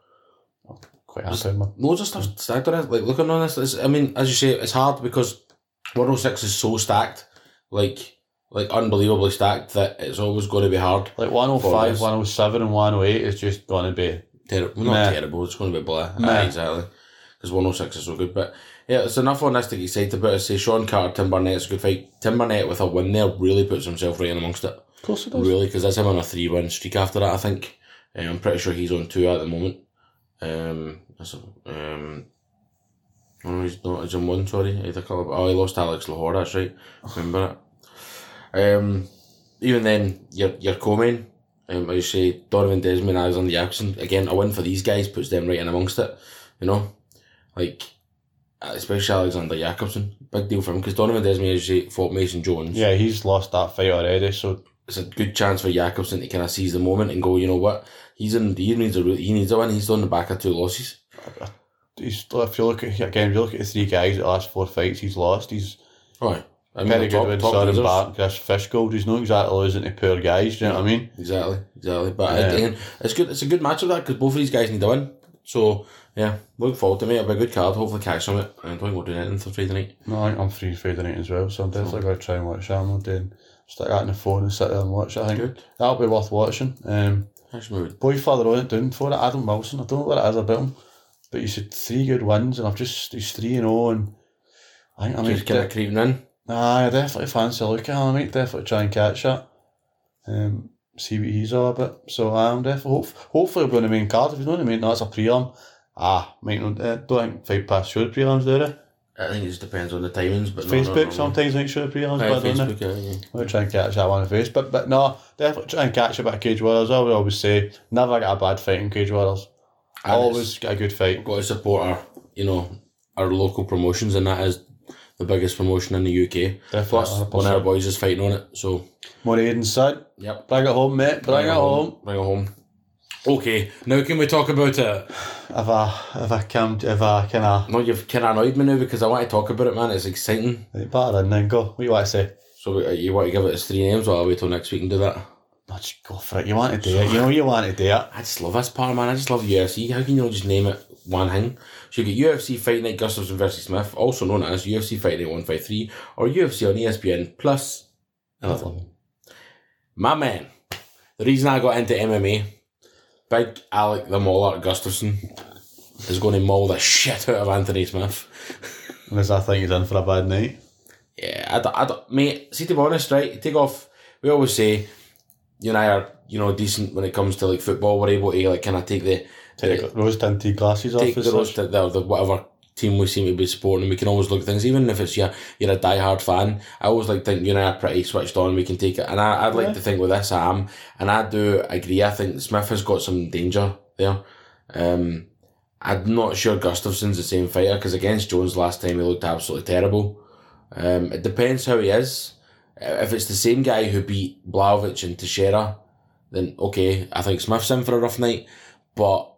I'm quite happy with her. Loads of stuff stacked on it. Like looking on this, it's, I mean, as you say, it's hard because one oh six is so stacked, like like unbelievably stacked that it's always going to be hard. Like one oh five, one oh seven, and one oh eight is just going to be terrible. Not Meh. terrible. It's going to be blah. Ah, exactly. Because one oh six is so good, but yeah, it's enough on this to get excited about it. Say Sean Carter, Tim Burnett's a good fight. Tim Burnett with a win there really puts himself right in amongst it. Of course he does. Really, because that's him on a three win streak after that, I think. Um, I'm pretty sure he's on two at the moment. Um, that's a, um, oh, he's not, he's on one, sorry. He had a couple of, oh, he lost Alex Lahore, that's right. Remember it. Um, even then, your, your co-main, um, as you say, Donovan Desmond, Alexander Jackson, again, a win for these guys puts them right in amongst it, you know? Like, especially Alexander Jacobson, big deal for him because Donovan Desmond, as you say, fought Mason Jones. Yeah, he's lost that fight already, so it's a good chance for Jacobson to kind of seize the moment and go, you know what, he's in. He needs a he needs a win. He's on the back of two losses. He's if you look at again, if you look at the three guys at the last four fights he's lost, he's oh, I mean, very top, good with top Soren Barton, Chris Fishgold. He's not exactly losing to poor guys. Do you know what I mean? Exactly, exactly. But Yeah. again, it's good. It's a good match of that because both of these guys need a win. So yeah, look forward to it. It'll be a good card. Hopefully catch some of it. I don't think we're doing anything for Friday night. No, I think I'm free Friday night as well, so I'm definitely going to try and watch that. I'm not doing stick that in the phone and sit there and watch it. I think Good. that'll be worth watching. Um, Actually, boy further on it down for it, Adam Wilson. I don't know what it is about him, but he's had three good wins, and I've just he's three and zero, and I think I might just kind of creeping in. Nah, I definitely fancy a look at him. I might definitely try and catch that. Um, see what he's all about. So I'm definitely hope, hopefully he'll be on the main card. If he's not on the main, no, it's a prelim. Ah, might not. Uh, don't think fight past show the prelims, do they? I think it just depends on the timings. But Facebook no, no, no, no. sometimes make sure the prelims, Aye, but don't they? Facebook, yeah, yeah. I'll try and catch that one on Facebook. But, but no, definitely try and catch a bit of Cage Warriors. I would always say, never get a bad fight in Cage Warriors. And Always get a good fight. We've got to support our, you know, our local promotions, and that is the biggest promotion in the U K. Definitely, Plus, one hundred one of our percent. boys is fighting on it, so More Aiden's son. yep. Bring it home, mate. Bring, it home. Bring it home. Okay, now can we talk about it? If I, if I come, if I kind of, No, you've kind of annoyed me now because I want to talk about it, man. It's exciting. batter in then go. What do you want to say? So uh, you want to give it its three names, or I'll wait till next week and do that? No, just go for it. You want to do it. You know you want to do it. I just love this part, man. I just love U F C. How can you not just name it one thing? So you get U F C Fight Night Gustafsson versus Smith, also known as U F C Fight Night one fifty-three, or U F C on E S P N Plus eleven. My man, the reason I got into M M A, Big Alec the Mauler Gustafsson is going to maul the shit out of Anthony Smith. Unless I think he's in for a bad night. Yeah, I don't, I don't, mate, see, to be honest, right, take off, we always say, you and I are, you know, decent when it comes to, like, football. We're able to, like, kind of take the... Take the, rose tinted glasses off. take the, rose, the, the, the whatever team we seem to be supporting, and we can always look at things, even if it's you're, you're a die-hard fan. I always like to think you and I are pretty switched on, we can take it, and I, I'd like Yeah. to think with this I am, and I do agree. I think Smith has got some danger there. Um, I'm not sure Gustafsson's the same fighter, because against Jones last time he looked absolutely terrible. Um, it depends how he is. If it's the same guy who beat Blaovic and Teixeira, then okay, I think Smith's in for a rough night, but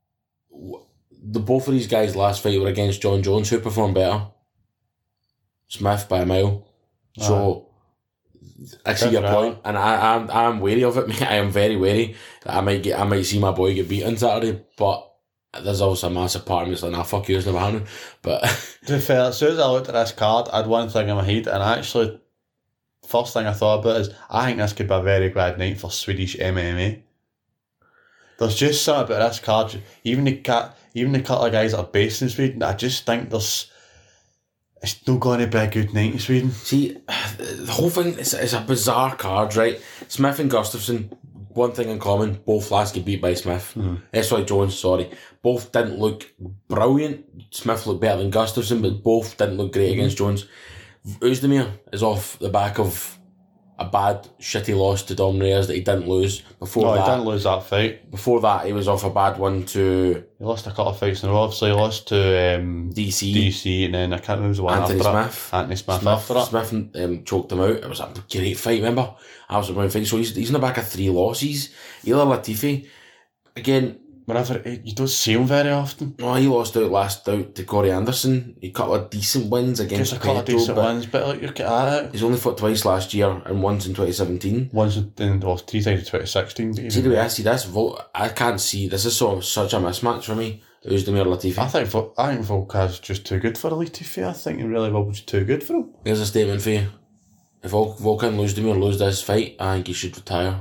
the both of these guys' last fight were against John Jones, who performed better. Smith by a mile. So I see Good your for point, and I, I'm I'm wary of it, mate. I am very wary that I might get I might see my boy get beat on Saturday, but there's also a massive part of me that's like, nah, fuck you, it's never happening. But To be fair, as soon as I looked at this card, I had one thing in my head, and actually, first thing I thought about is I think this could be a very bad night for Swedish M M A. There's just something about this card, even the cat, even the couple of guys that are based in Sweden. I just think there's. It's not going to be a good night in Sweden. see, the whole thing is, is a bizarre card, right? Smith and Gustafsson, one thing in common, both last get beat by Smith. Mm. Eh, sorry, Jones, sorry. Both didn't look brilliant. Smith looked better than Gustafsson, but both didn't look great mm. against Jones. Oezdemir is off the back of a bad, shitty loss to Dom Reyes that he didn't lose. Before No, that, he didn't lose that fight. Before that, he was off a bad one to He lost a couple of fights in a row. Obviously, he lost to um, D C. D C, and then I can't remember who was the one Anthony after Smith. that. Anthony Smith, Smith after that. Smith um, choked him out. It was a great fight, remember? Absolutely brilliant fight. So he's, he's in the back of three losses. Ilir Latifi, again, Whenever you don't see him very often. oh, he lost out last out to Corey Anderson. He got a couple of decent wins against Just a couple of Pedro, decent but wins, but like, look at it. he's only fought twice last year and once in twenty seventeen. Once in, well, three times in twenty sixteen. But See even the way I see this, Vol- I can't see, this is so such a mismatch for me. Oezdemir Latifi. I think Vol- I think Volka's just too good for Latifi. I think he really will be too good for him. Here's a statement for you. If Vol- Volkan Oezdemir lose this fight, I think he should retire.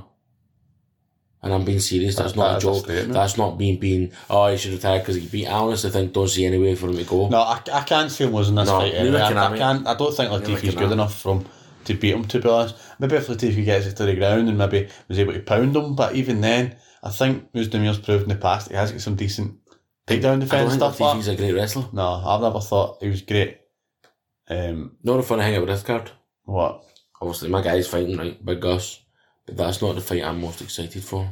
And I'm being serious, that's That- not that a is a joke. statement. That's not being, being oh, he should retire because he beat. I honestly think, don't see any way for him to go. No, I, I can't see him losing this No, fight neither anyway. I, can I, I mate. can't. I don't think Neither Latifi's can good I. enough for him to beat him. To be honest, maybe if Latifi gets it to the ground and maybe was able to pound him, but even then, I think Oezdemir's proved in the past he has got some decent takedown I don't defence think stuff. Like Latifi's a great wrestler. No, I've never thought he was great. Um, Not a fun to hang out with this card. what? Obviously, my guy's fighting, right? Big Gus. But that's not the fight I'm most excited for.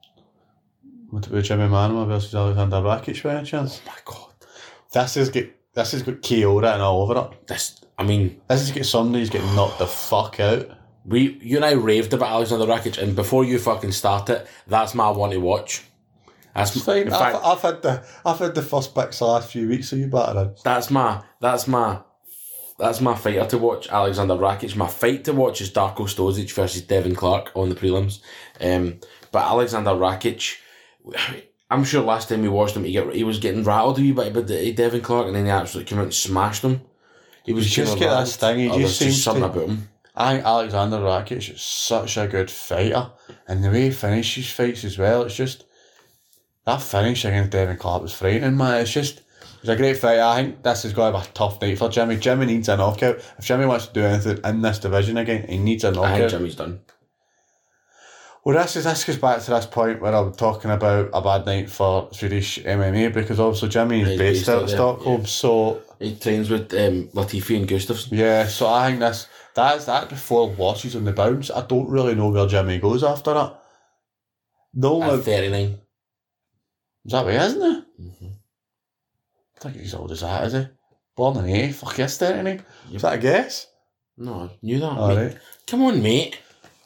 What about Jimmy Manuwa versus Alexander Rakic by any chance? Oh my god. This has got this has got K O written all over it. This, I mean, This has got somebody who's getting knocked the fuck out. we, you and I raved about Alexander Rakic, and before you fucking start it, that's my one to watch. That's It's fine. in I've, fact, I've had the I've had the first picks the last few weeks, so you better in. that's my, that's my, that's my fighter to watch, Alexander Rakic. My fight to watch is Darko Stozic versus Devin Clark on the prelims. Um, but Alexander Rakic, I'm sure last time we watched him, he, get, he was getting rattled a wee bit by the- Devin Clark, and then he absolutely came out and smashed him. He was You just kinda get this rattled. thing, he Oh, just there's seems something to- about him. I think Alexander Rakic is such a good fighter, and the way he finishes fights as well, it's just that finish against Devin Clark was frightening, man. It's just it's a great fight. I think this is going to be a tough night for Jimmy. Jimmy needs a knockout. If Jimmy wants to do anything in this division again, he needs a I think knockout. Jimmy's done. Well, this is this goes back to this point where I'm talking about a bad night for Swedish M M A, because obviously Jimmy is He's based based out out of there, Stockholm, yeah. so He trains with um, Latifi and Gustafsson. yeah, so I think this that's that before losses on the bounce. I don't really know where Jimmy goes after that. No, At is thirty-nine. that way, isn't it? Mm-hmm. I think he's old as that, is he? Born in eighty, fuck yes, thirty-nine. Yep. Is that a guess? No, I knew that. All mate. right. Come on, mate.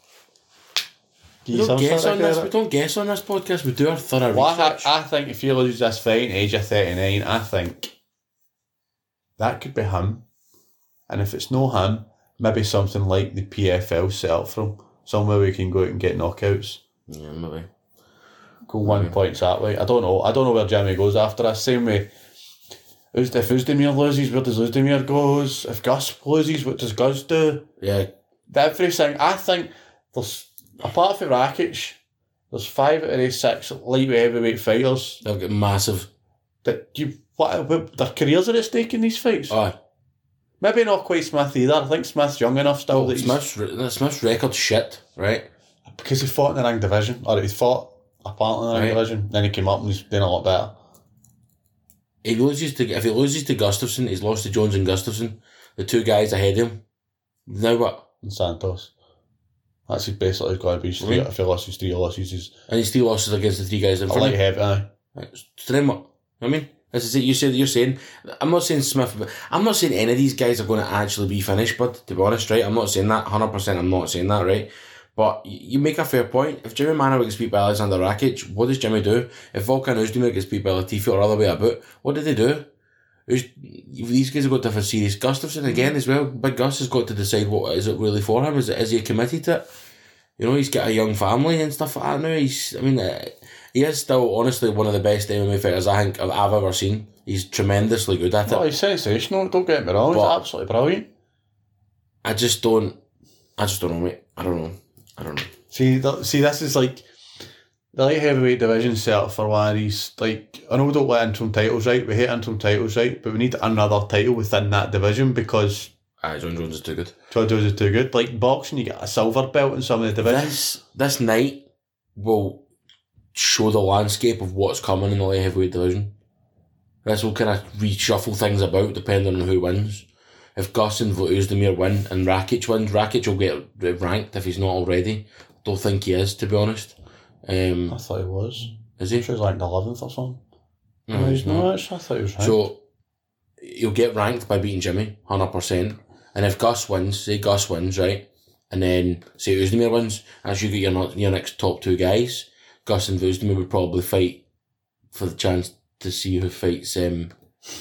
Give We you don't some guess sort on of this. credit. We don't guess on this podcast. We do our thorough Well, I, research. I think if he loses this fight at age of thirty-nine, I think that could be him. And if it's no him, maybe something like the P F L set up for him. Somewhere we can go out and get knockouts. Yeah, maybe. Go one Maybe. points that way. I don't know. I don't know where Jimmy goes after this. Same way. Uz- If Oezdemir loses, where does Oezdemir goes? If Gus loses, what does Gus do? Yeah, Everything. I think there's, apart from Rakic, there's five out of these six lightweight heavyweight fighters they've got massive. that you what, what their careers are at stake in these fights. Oh, Maybe not quite Smith either. I think Smith's young enough still oh that he's, Smith's, re- Smith's record shit, right? because he fought in the ring division, or he's fought apparently in the ring Right. division. Then he came up and he's doing a lot better. He loses to if he loses to Gustafsson, he's lost to Jones and Gustafsson, the two guys ahead of him. Now what? And Santos. That's his basically going to be his three. Really? If he lost his three losses, he's And he still losses against the three guys in a front light of him. heavy. Aye. Right. So then what? You know what I mean, this is it. You said you're saying. I'm not saying Smith, but I'm not saying any of these guys are going to actually be finished. But to be honest, right, I'm not saying that. one hundred percent I'm not saying that, right? But y- you make a fair point. If Jimmy Manuwa gets beat by Alexander Rakic, what does Jimmy do? If Volkan Oezdemir gets beat by Latifi or other way about, what do they do? Who's, these guys have got different series. Gustafsson again as well. Big Gus has got to decide what is it really for him. Is it, is he committed to it? You know, he's got a young family and stuff like that now. He's, I mean, uh, he is still honestly one of the best M M A fighters I think I've, I've ever seen. He's tremendously good at it. Oh, he's sensational. Don't get me wrong. But he's absolutely brilliant. I just don't. I just don't know, mate. I don't know. I don't know. See, th- see, this is like the light heavyweight division set up for one of these. Like, I know we don't like interim titles, right? We hate interim titles, right? But we need another title within that division because Aye, John Jones is too good. John Jones is too good. Like boxing, you get a silver belt in some of the divisions. This this night will show the landscape of what's coming in the light heavyweight division. This will kind of reshuffle things about depending on who wins. If Gus and Vladimir win and Rakic wins, Rakic will get ranked if he's not already. Don't think he is, to be honest. Um, I thought he was. Is he? I'm sure he's like eleventh or something. No, No, he's he's not. not. Actually, I thought he was ranked. So he'll get ranked by beating Jimmy, one hundred percent. And if Gus wins, say Gus wins, right? And then say Uzdemir wins, as you get your, your next top two guys, Gus and Uzdemir would probably fight for the chance to see who fights um,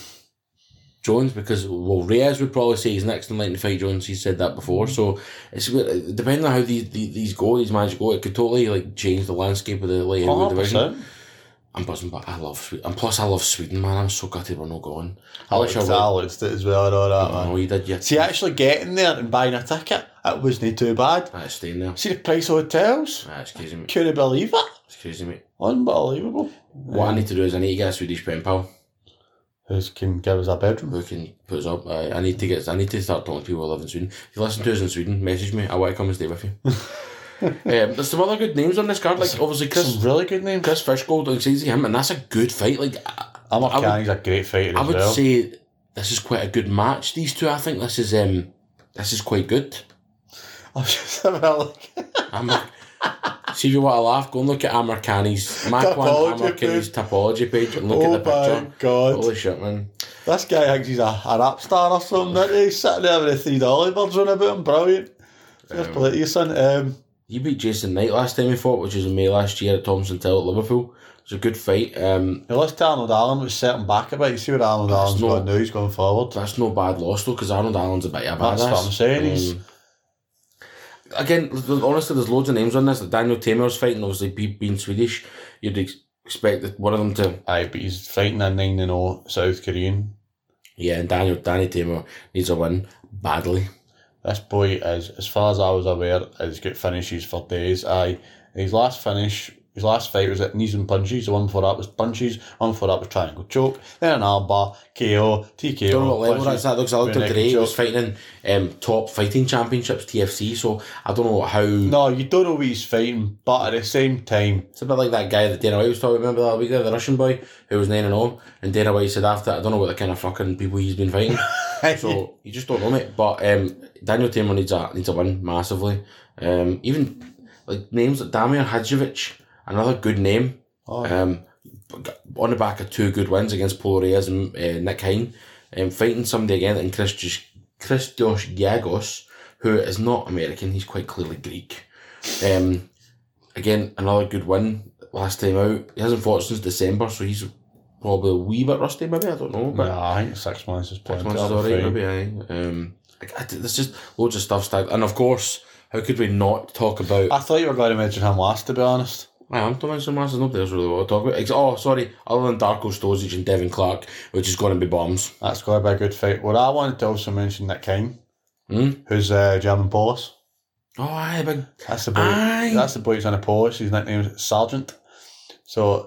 Jones, because, well, Reyes would probably say he's next in line to fight Jones. He's said that before. So it's depending on how these these go, these matches go, it could totally like change the landscape of the light heavyweight division. I'm buzzing, but I love Sweden. And plus, I love Sweden, man. I'm so gutted we're not going. I, I wish I looked, would. I looked at it as well and all that, man. Oh, you did, yeah. See, actually getting there and buying a ticket, it wasn't too bad. That's staying there. See the price of hotels? That's crazy, mate. Couldn't believe it. It's crazy, mate. Unbelievable. What Um, I need to do is I need to get a Swedish pen pal Who can give us a bedroom? who can put us up. I, I need to get. I need to start talking to people who live in Sweden. If you listen to us in Sweden, message me. I want to come and stay with you. um, there's some other good names on this card, like obviously Chris, Some really good names. Chris Fishgold. Like see him, and that's a good fight. Like I, Amar I would- Khan's a great fighter I as would well. say this is quite a good match. These two, I think this is um, this is quite good. I was just having a look. Amar, see if you want to laugh, go and look at Amar Khan's Mac one Topology Amar Khan's topology page and look Oh at the my picture. God. Holy shit, man! This guy thinks he's a, a rap star or something, isn't he? He's sitting there with the three dolly birds on about him. Brilliant. Fair Um, play to you, son. Um, He beat Jason Knight last time he fought, which was in May last year at Thompson Till at Liverpool. It was a good fight. Um, he lost to Arnold Allen, was setting back a bit. You see what Arnold That's Allen's not- going now, he's going forward. that's no bad loss though, because Arnold Allen's a bit of a badass. That's what I'm saying, he's- Um, again, honestly, there's loads of names on this. Like Daniel Tamer's fighting, obviously be- being Swedish, you'd ex- expect that one of them to. Aye, but he's fighting a nine and oh South Korean. Yeah, and Daniel Danny Tamer needs a win badly. This boy is, as far as I was aware, has got finishes for days. Aye, his last finish, his last fight was at knees and punches. The one before that was punches. One before that was triangle choke. Then an armbar, K O, T K O. Don't know what level punches, that's at. Looks I looked rear up naked today. He choke. was fighting in um, top fighting championships, T F C. So I don't know how. No, you don't know who he's fighting, but at the same time, It's a bit like that guy that Dana White was talking about. Remember that week there, the Russian boy who was nine and zero, and Dana White said after, I don't know what the kind of fucking people he's been fighting. So you just don't know, mate. But um, Daniel Tamer needs a needs a win massively. Um, even like names like Damir Hadjovic, another good name. oh, Um, on the back of two good wins against Polo Reyes and uh, Nick Hine, um, fighting somebody again in Christos Christos Giagos, who is not American. He's quite clearly Greek. Um, again, another good win last time out. He hasn't fought since December, so he's probably a wee bit rusty. Maybe I don't know, but. nah, I think six months is plenty. Six months is I'll be alright, fine. maybe, aye. Um, I, I, there's just loads of stuff stacked. And of course, how could we not talk about... I thought you were going to mention him last, to be honest. I am to mention Masters, nobody else really want to talk about. Ex- Oh, sorry, other than Darko Stosic and Devin Clark, which is going to be bombs. That's going to be a good fight. Well, I wanted to also mention Nick Hine, Hmm? who's uh, German Polish. Oh, aye, big... That's the boy. Aye. That's the boy who's on a Polish. His nickname is Sergeant. So,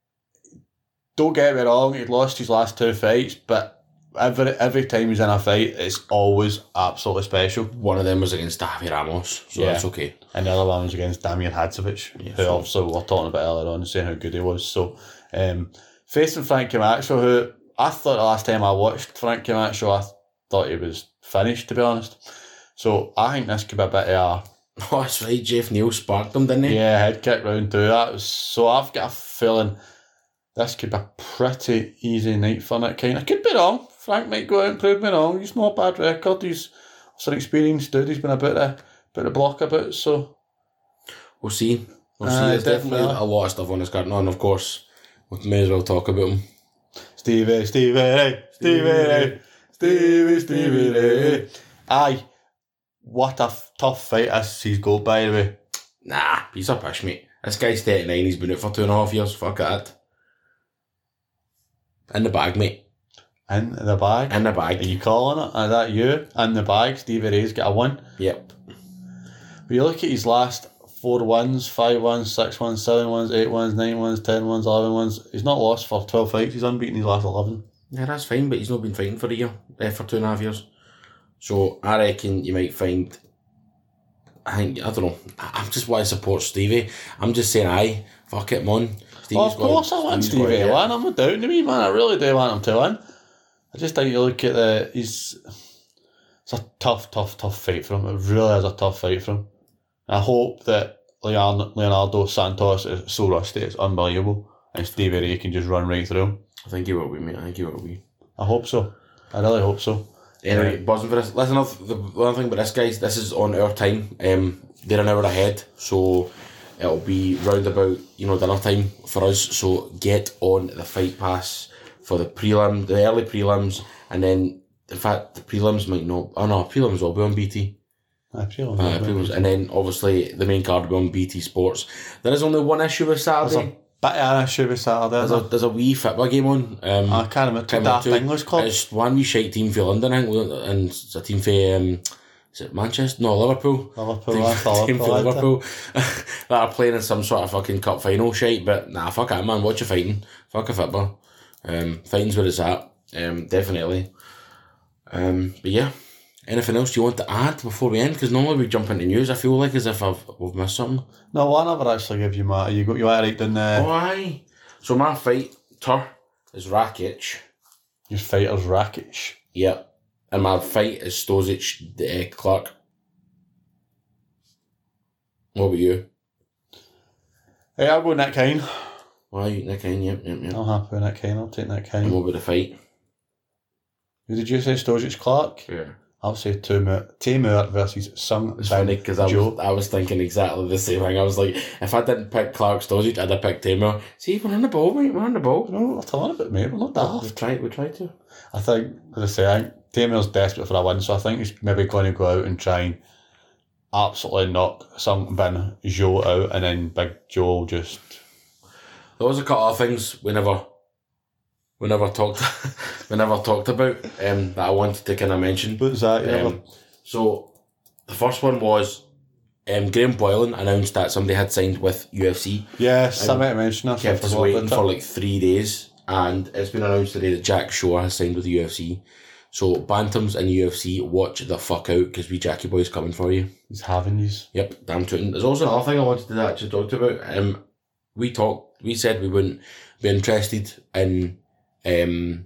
don't get me wrong. He lost his last two fights, but every every time he's in a fight, it's always absolutely special. One of them was against Davi Ramos, so Yeah. that's okay. And the other one was against Damir Hadzovic, Yeah, who so- obviously we were talking about earlier on, saying how good he was. So, um, facing Frank Camacho, who I thought the last time I watched Frank Camacho, I thought he was finished, to be honest. So, I think this could be a bit of a Oh, that's right, Jeff Neal sparked him, didn't he? yeah, head kick round two. That was so. I've got a feeling this could be a pretty easy night for Nick Hine. I could be wrong. Frank might go out and prove me wrong. He's not a bad record. He's, he's an experienced dude. He's been a bit of bit of block about. So We'll see. We'll see. Aye, There's definitely definitely. a lot of stuff on this card. No, and of course, we may as well talk about him. let's Stevie, Stevie Ray, Stevie Ray, Stevie, Stevie Ray. Aye, what a f- tough fight this he's got, by the way. Nah, he's a pish, mate. This guy's thirty-nine, he's been out for two and a half years. Fuck that. In the bag, mate. In the bag? In the Are bag. you calling it? Is that you? In the bag, Stevie Ray's got a win. Yep. But you look at his last four wins, five wins, six wins, seven wins, eight wins, nine wins, ten wins, eleven wins. He's not lost for twelve fights. He's unbeaten his last eleven. Yeah, that's fine, but he's not been fighting for a year, eh, for two and a half years. So I reckon you might find. I think I don't know. I, I just want to support Stevie. I'm just saying, aye, fuck it, man. Stevie's Oh, of course got, I want Stevie's Stevie got to it. win. I'm not doubting me, man. I really do want him to win. I just think you look at the. He's. It's a tough, tough, tough fight for him. It really is a tough fight for him. I hope that Leonardo, Leonardo Santos is so rusty, it's unbelievable. And Stevie Ray can just run right through him. I think he will be, mate. I think he will be. I hope so. I really hope so. Anyway, buzzing for this. Listen, the one thing about this, guys, this is on our time. Um, they're an hour ahead, so it'll be round about, you know, dinner time for us. So get on the Fight Pass for the prelim, the early prelims, and then, in fact, the prelims might not. Oh no, prelims will be on B T. I feel Uh, prelims, and then obviously the main card will be on B T Sports. There is only one issue with There's a Saturday. bit of an issue with Saturday. There's a there's a wee football game on. Um, I can't remember. Can't Daft remember too. English Club. It's one wee shite team for London, I think, and it's a team for um, is it Manchester? No, Liverpool. Liverpool. Team, That's Liverpool. team for isn't it? Liverpool that are playing in some sort of fucking cup final shite. But nah, fuck it, man. Watch your fighting. Fuck a football. Um, fighting's where it's at. Um, definitely. Um, but yeah. Anything else you want to add before we end? Because normally we jump into news. I feel like as if I've we've missed something. No, I never actually give you my. You got you want to write down the Oh, aye. So my fighter is Rakic. your fighter's Rakic. Yep. And my fight is Stosic uh, Clark. What about you? Hey, I'll go Nick Kine. Why, Nick Kane? Yep, yep, yep. I'm happy with Nick Kine. I'll take Nick And Kine. what about the fight? Who did you say? Stojic Clark? Yeah. I'll say Timur Timur versus Sung It's Bin funny because I Jo. was, I was thinking exactly the same thing. I was like, if I didn't pick Clark Stosic, I'd have picked Tamer. See, we're on the ball, mate. We're on the ball. No, we're talking about mate. We're not We daft. tried, we tried to. I think, as I say, I think Tamer's desperate for a win, so I think he's maybe going to go out and try and absolutely knock Sung Bin Jo out, and then Big Joe will just. There was a couple of things we never, we never talked, we never talked about um, that I wanted to kind of mention. What's that? You Um, so the first one was um, Graham Boylan announced that somebody had signed with U F C. yes, I um, might mention that. so I Kept us forgot waiting about for it. like three days, and it's been announced today that Jack Shore has signed with the U F C. So Bantams and U F C, watch the fuck out because we Jackie Boy's coming for you. He's having these. Yep, damn tootin'. There's also another thing I wanted to actually talk to about. Um, we talked. We said we wouldn't be interested in um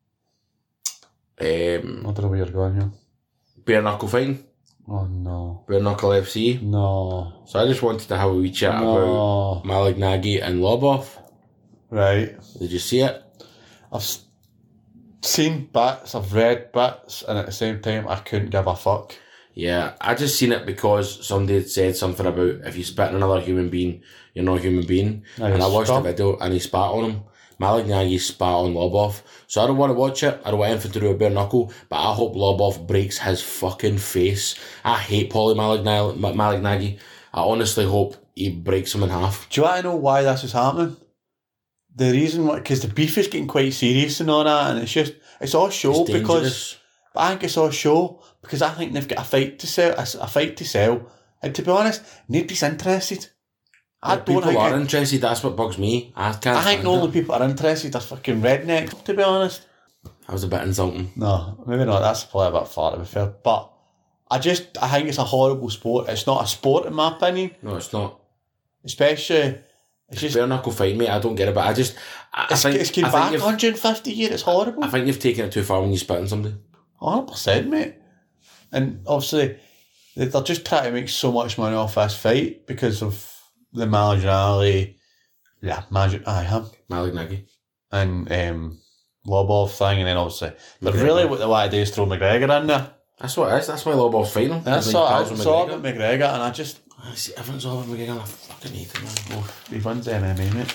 I um don't know where you're going here. bare knuckle fighting, Oh no. bare knuckle F C. No. So I just wanted to have a wee chat about No. Malik Nagy and Lobov. Right. Did you see it? I've s- seen bits, I've read bits, and at the same time, I couldn't give a fuck. Yeah, I just seen it because somebody had said something about if you spit on another human being, you're not a human being. Now, and I you watched stop. the video and he spat on him. Malik Nagy spat on Lobov. So I don't want to watch it. I don't want anything to do with bare knuckle. But I hope Lobov breaks his fucking face. I hate Paulie Malik, Ny- Ma- Malik Nagy. I honestly hope he breaks him in half. Do you want to know why this is happening? The reason why, because the beef is getting quite serious and all that, and it's just, it's all show It's because, dangerous. but I think it's all show because I think they've got a fight to sell, a, s- a fight to sell, and to be honest, nobody's interested. I If don't people think are it- interested, that's what bugs me. I can't I think stand the only it. people that are interested are fucking rednecks, to be honest. That was a bit insulting. No, maybe not. That's probably a bit far to be fair. But I just, I think it's a horrible sport. It's not a sport in my opinion. No, it's not. Especially, it's It's just, bare knuckle fight, mate. I don't get it, but I just... I, I it's, think, it's came I think back you've- one hundred fifty years. It's horrible. I think you've taken it too far when you spit on somebody. one hundred percent, mate. And obviously, they- they're just trying to make so much money off this fight because of the marginality. Yeah, margin. I am. Malik Nagy. And um, Lobov thing, and then obviously, but McGregor. really, what they want to do is throw McGregor in there. That's what it is. That's why Lobov's fighting him. That's He's like all. pals with It's all McGregor. about McGregor, and I just I see everyone's all about McGregor. I fucking hate him, man. he wins M M A, mate.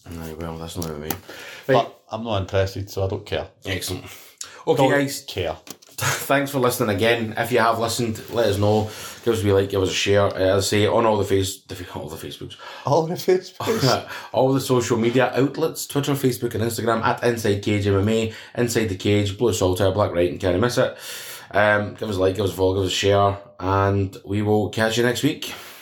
Aye, well, that's not me. Right. But I'm not interested, so I don't care. Excellent. Okay, Don't guys. care. Thanks for listening again. If you have listened, let us know. Give us a wee like, give us a share. Uh, as I say, on all the face, the, all the Facebooks, All the Facebooks. all the social media outlets, Twitter, Facebook, and Instagram at Inside Cage M M A, Inside the Cage, Blue Saltire, Black Right, and Can't Miss It. Um, give us a like, give us a follow, give us a share, and we will catch you next week.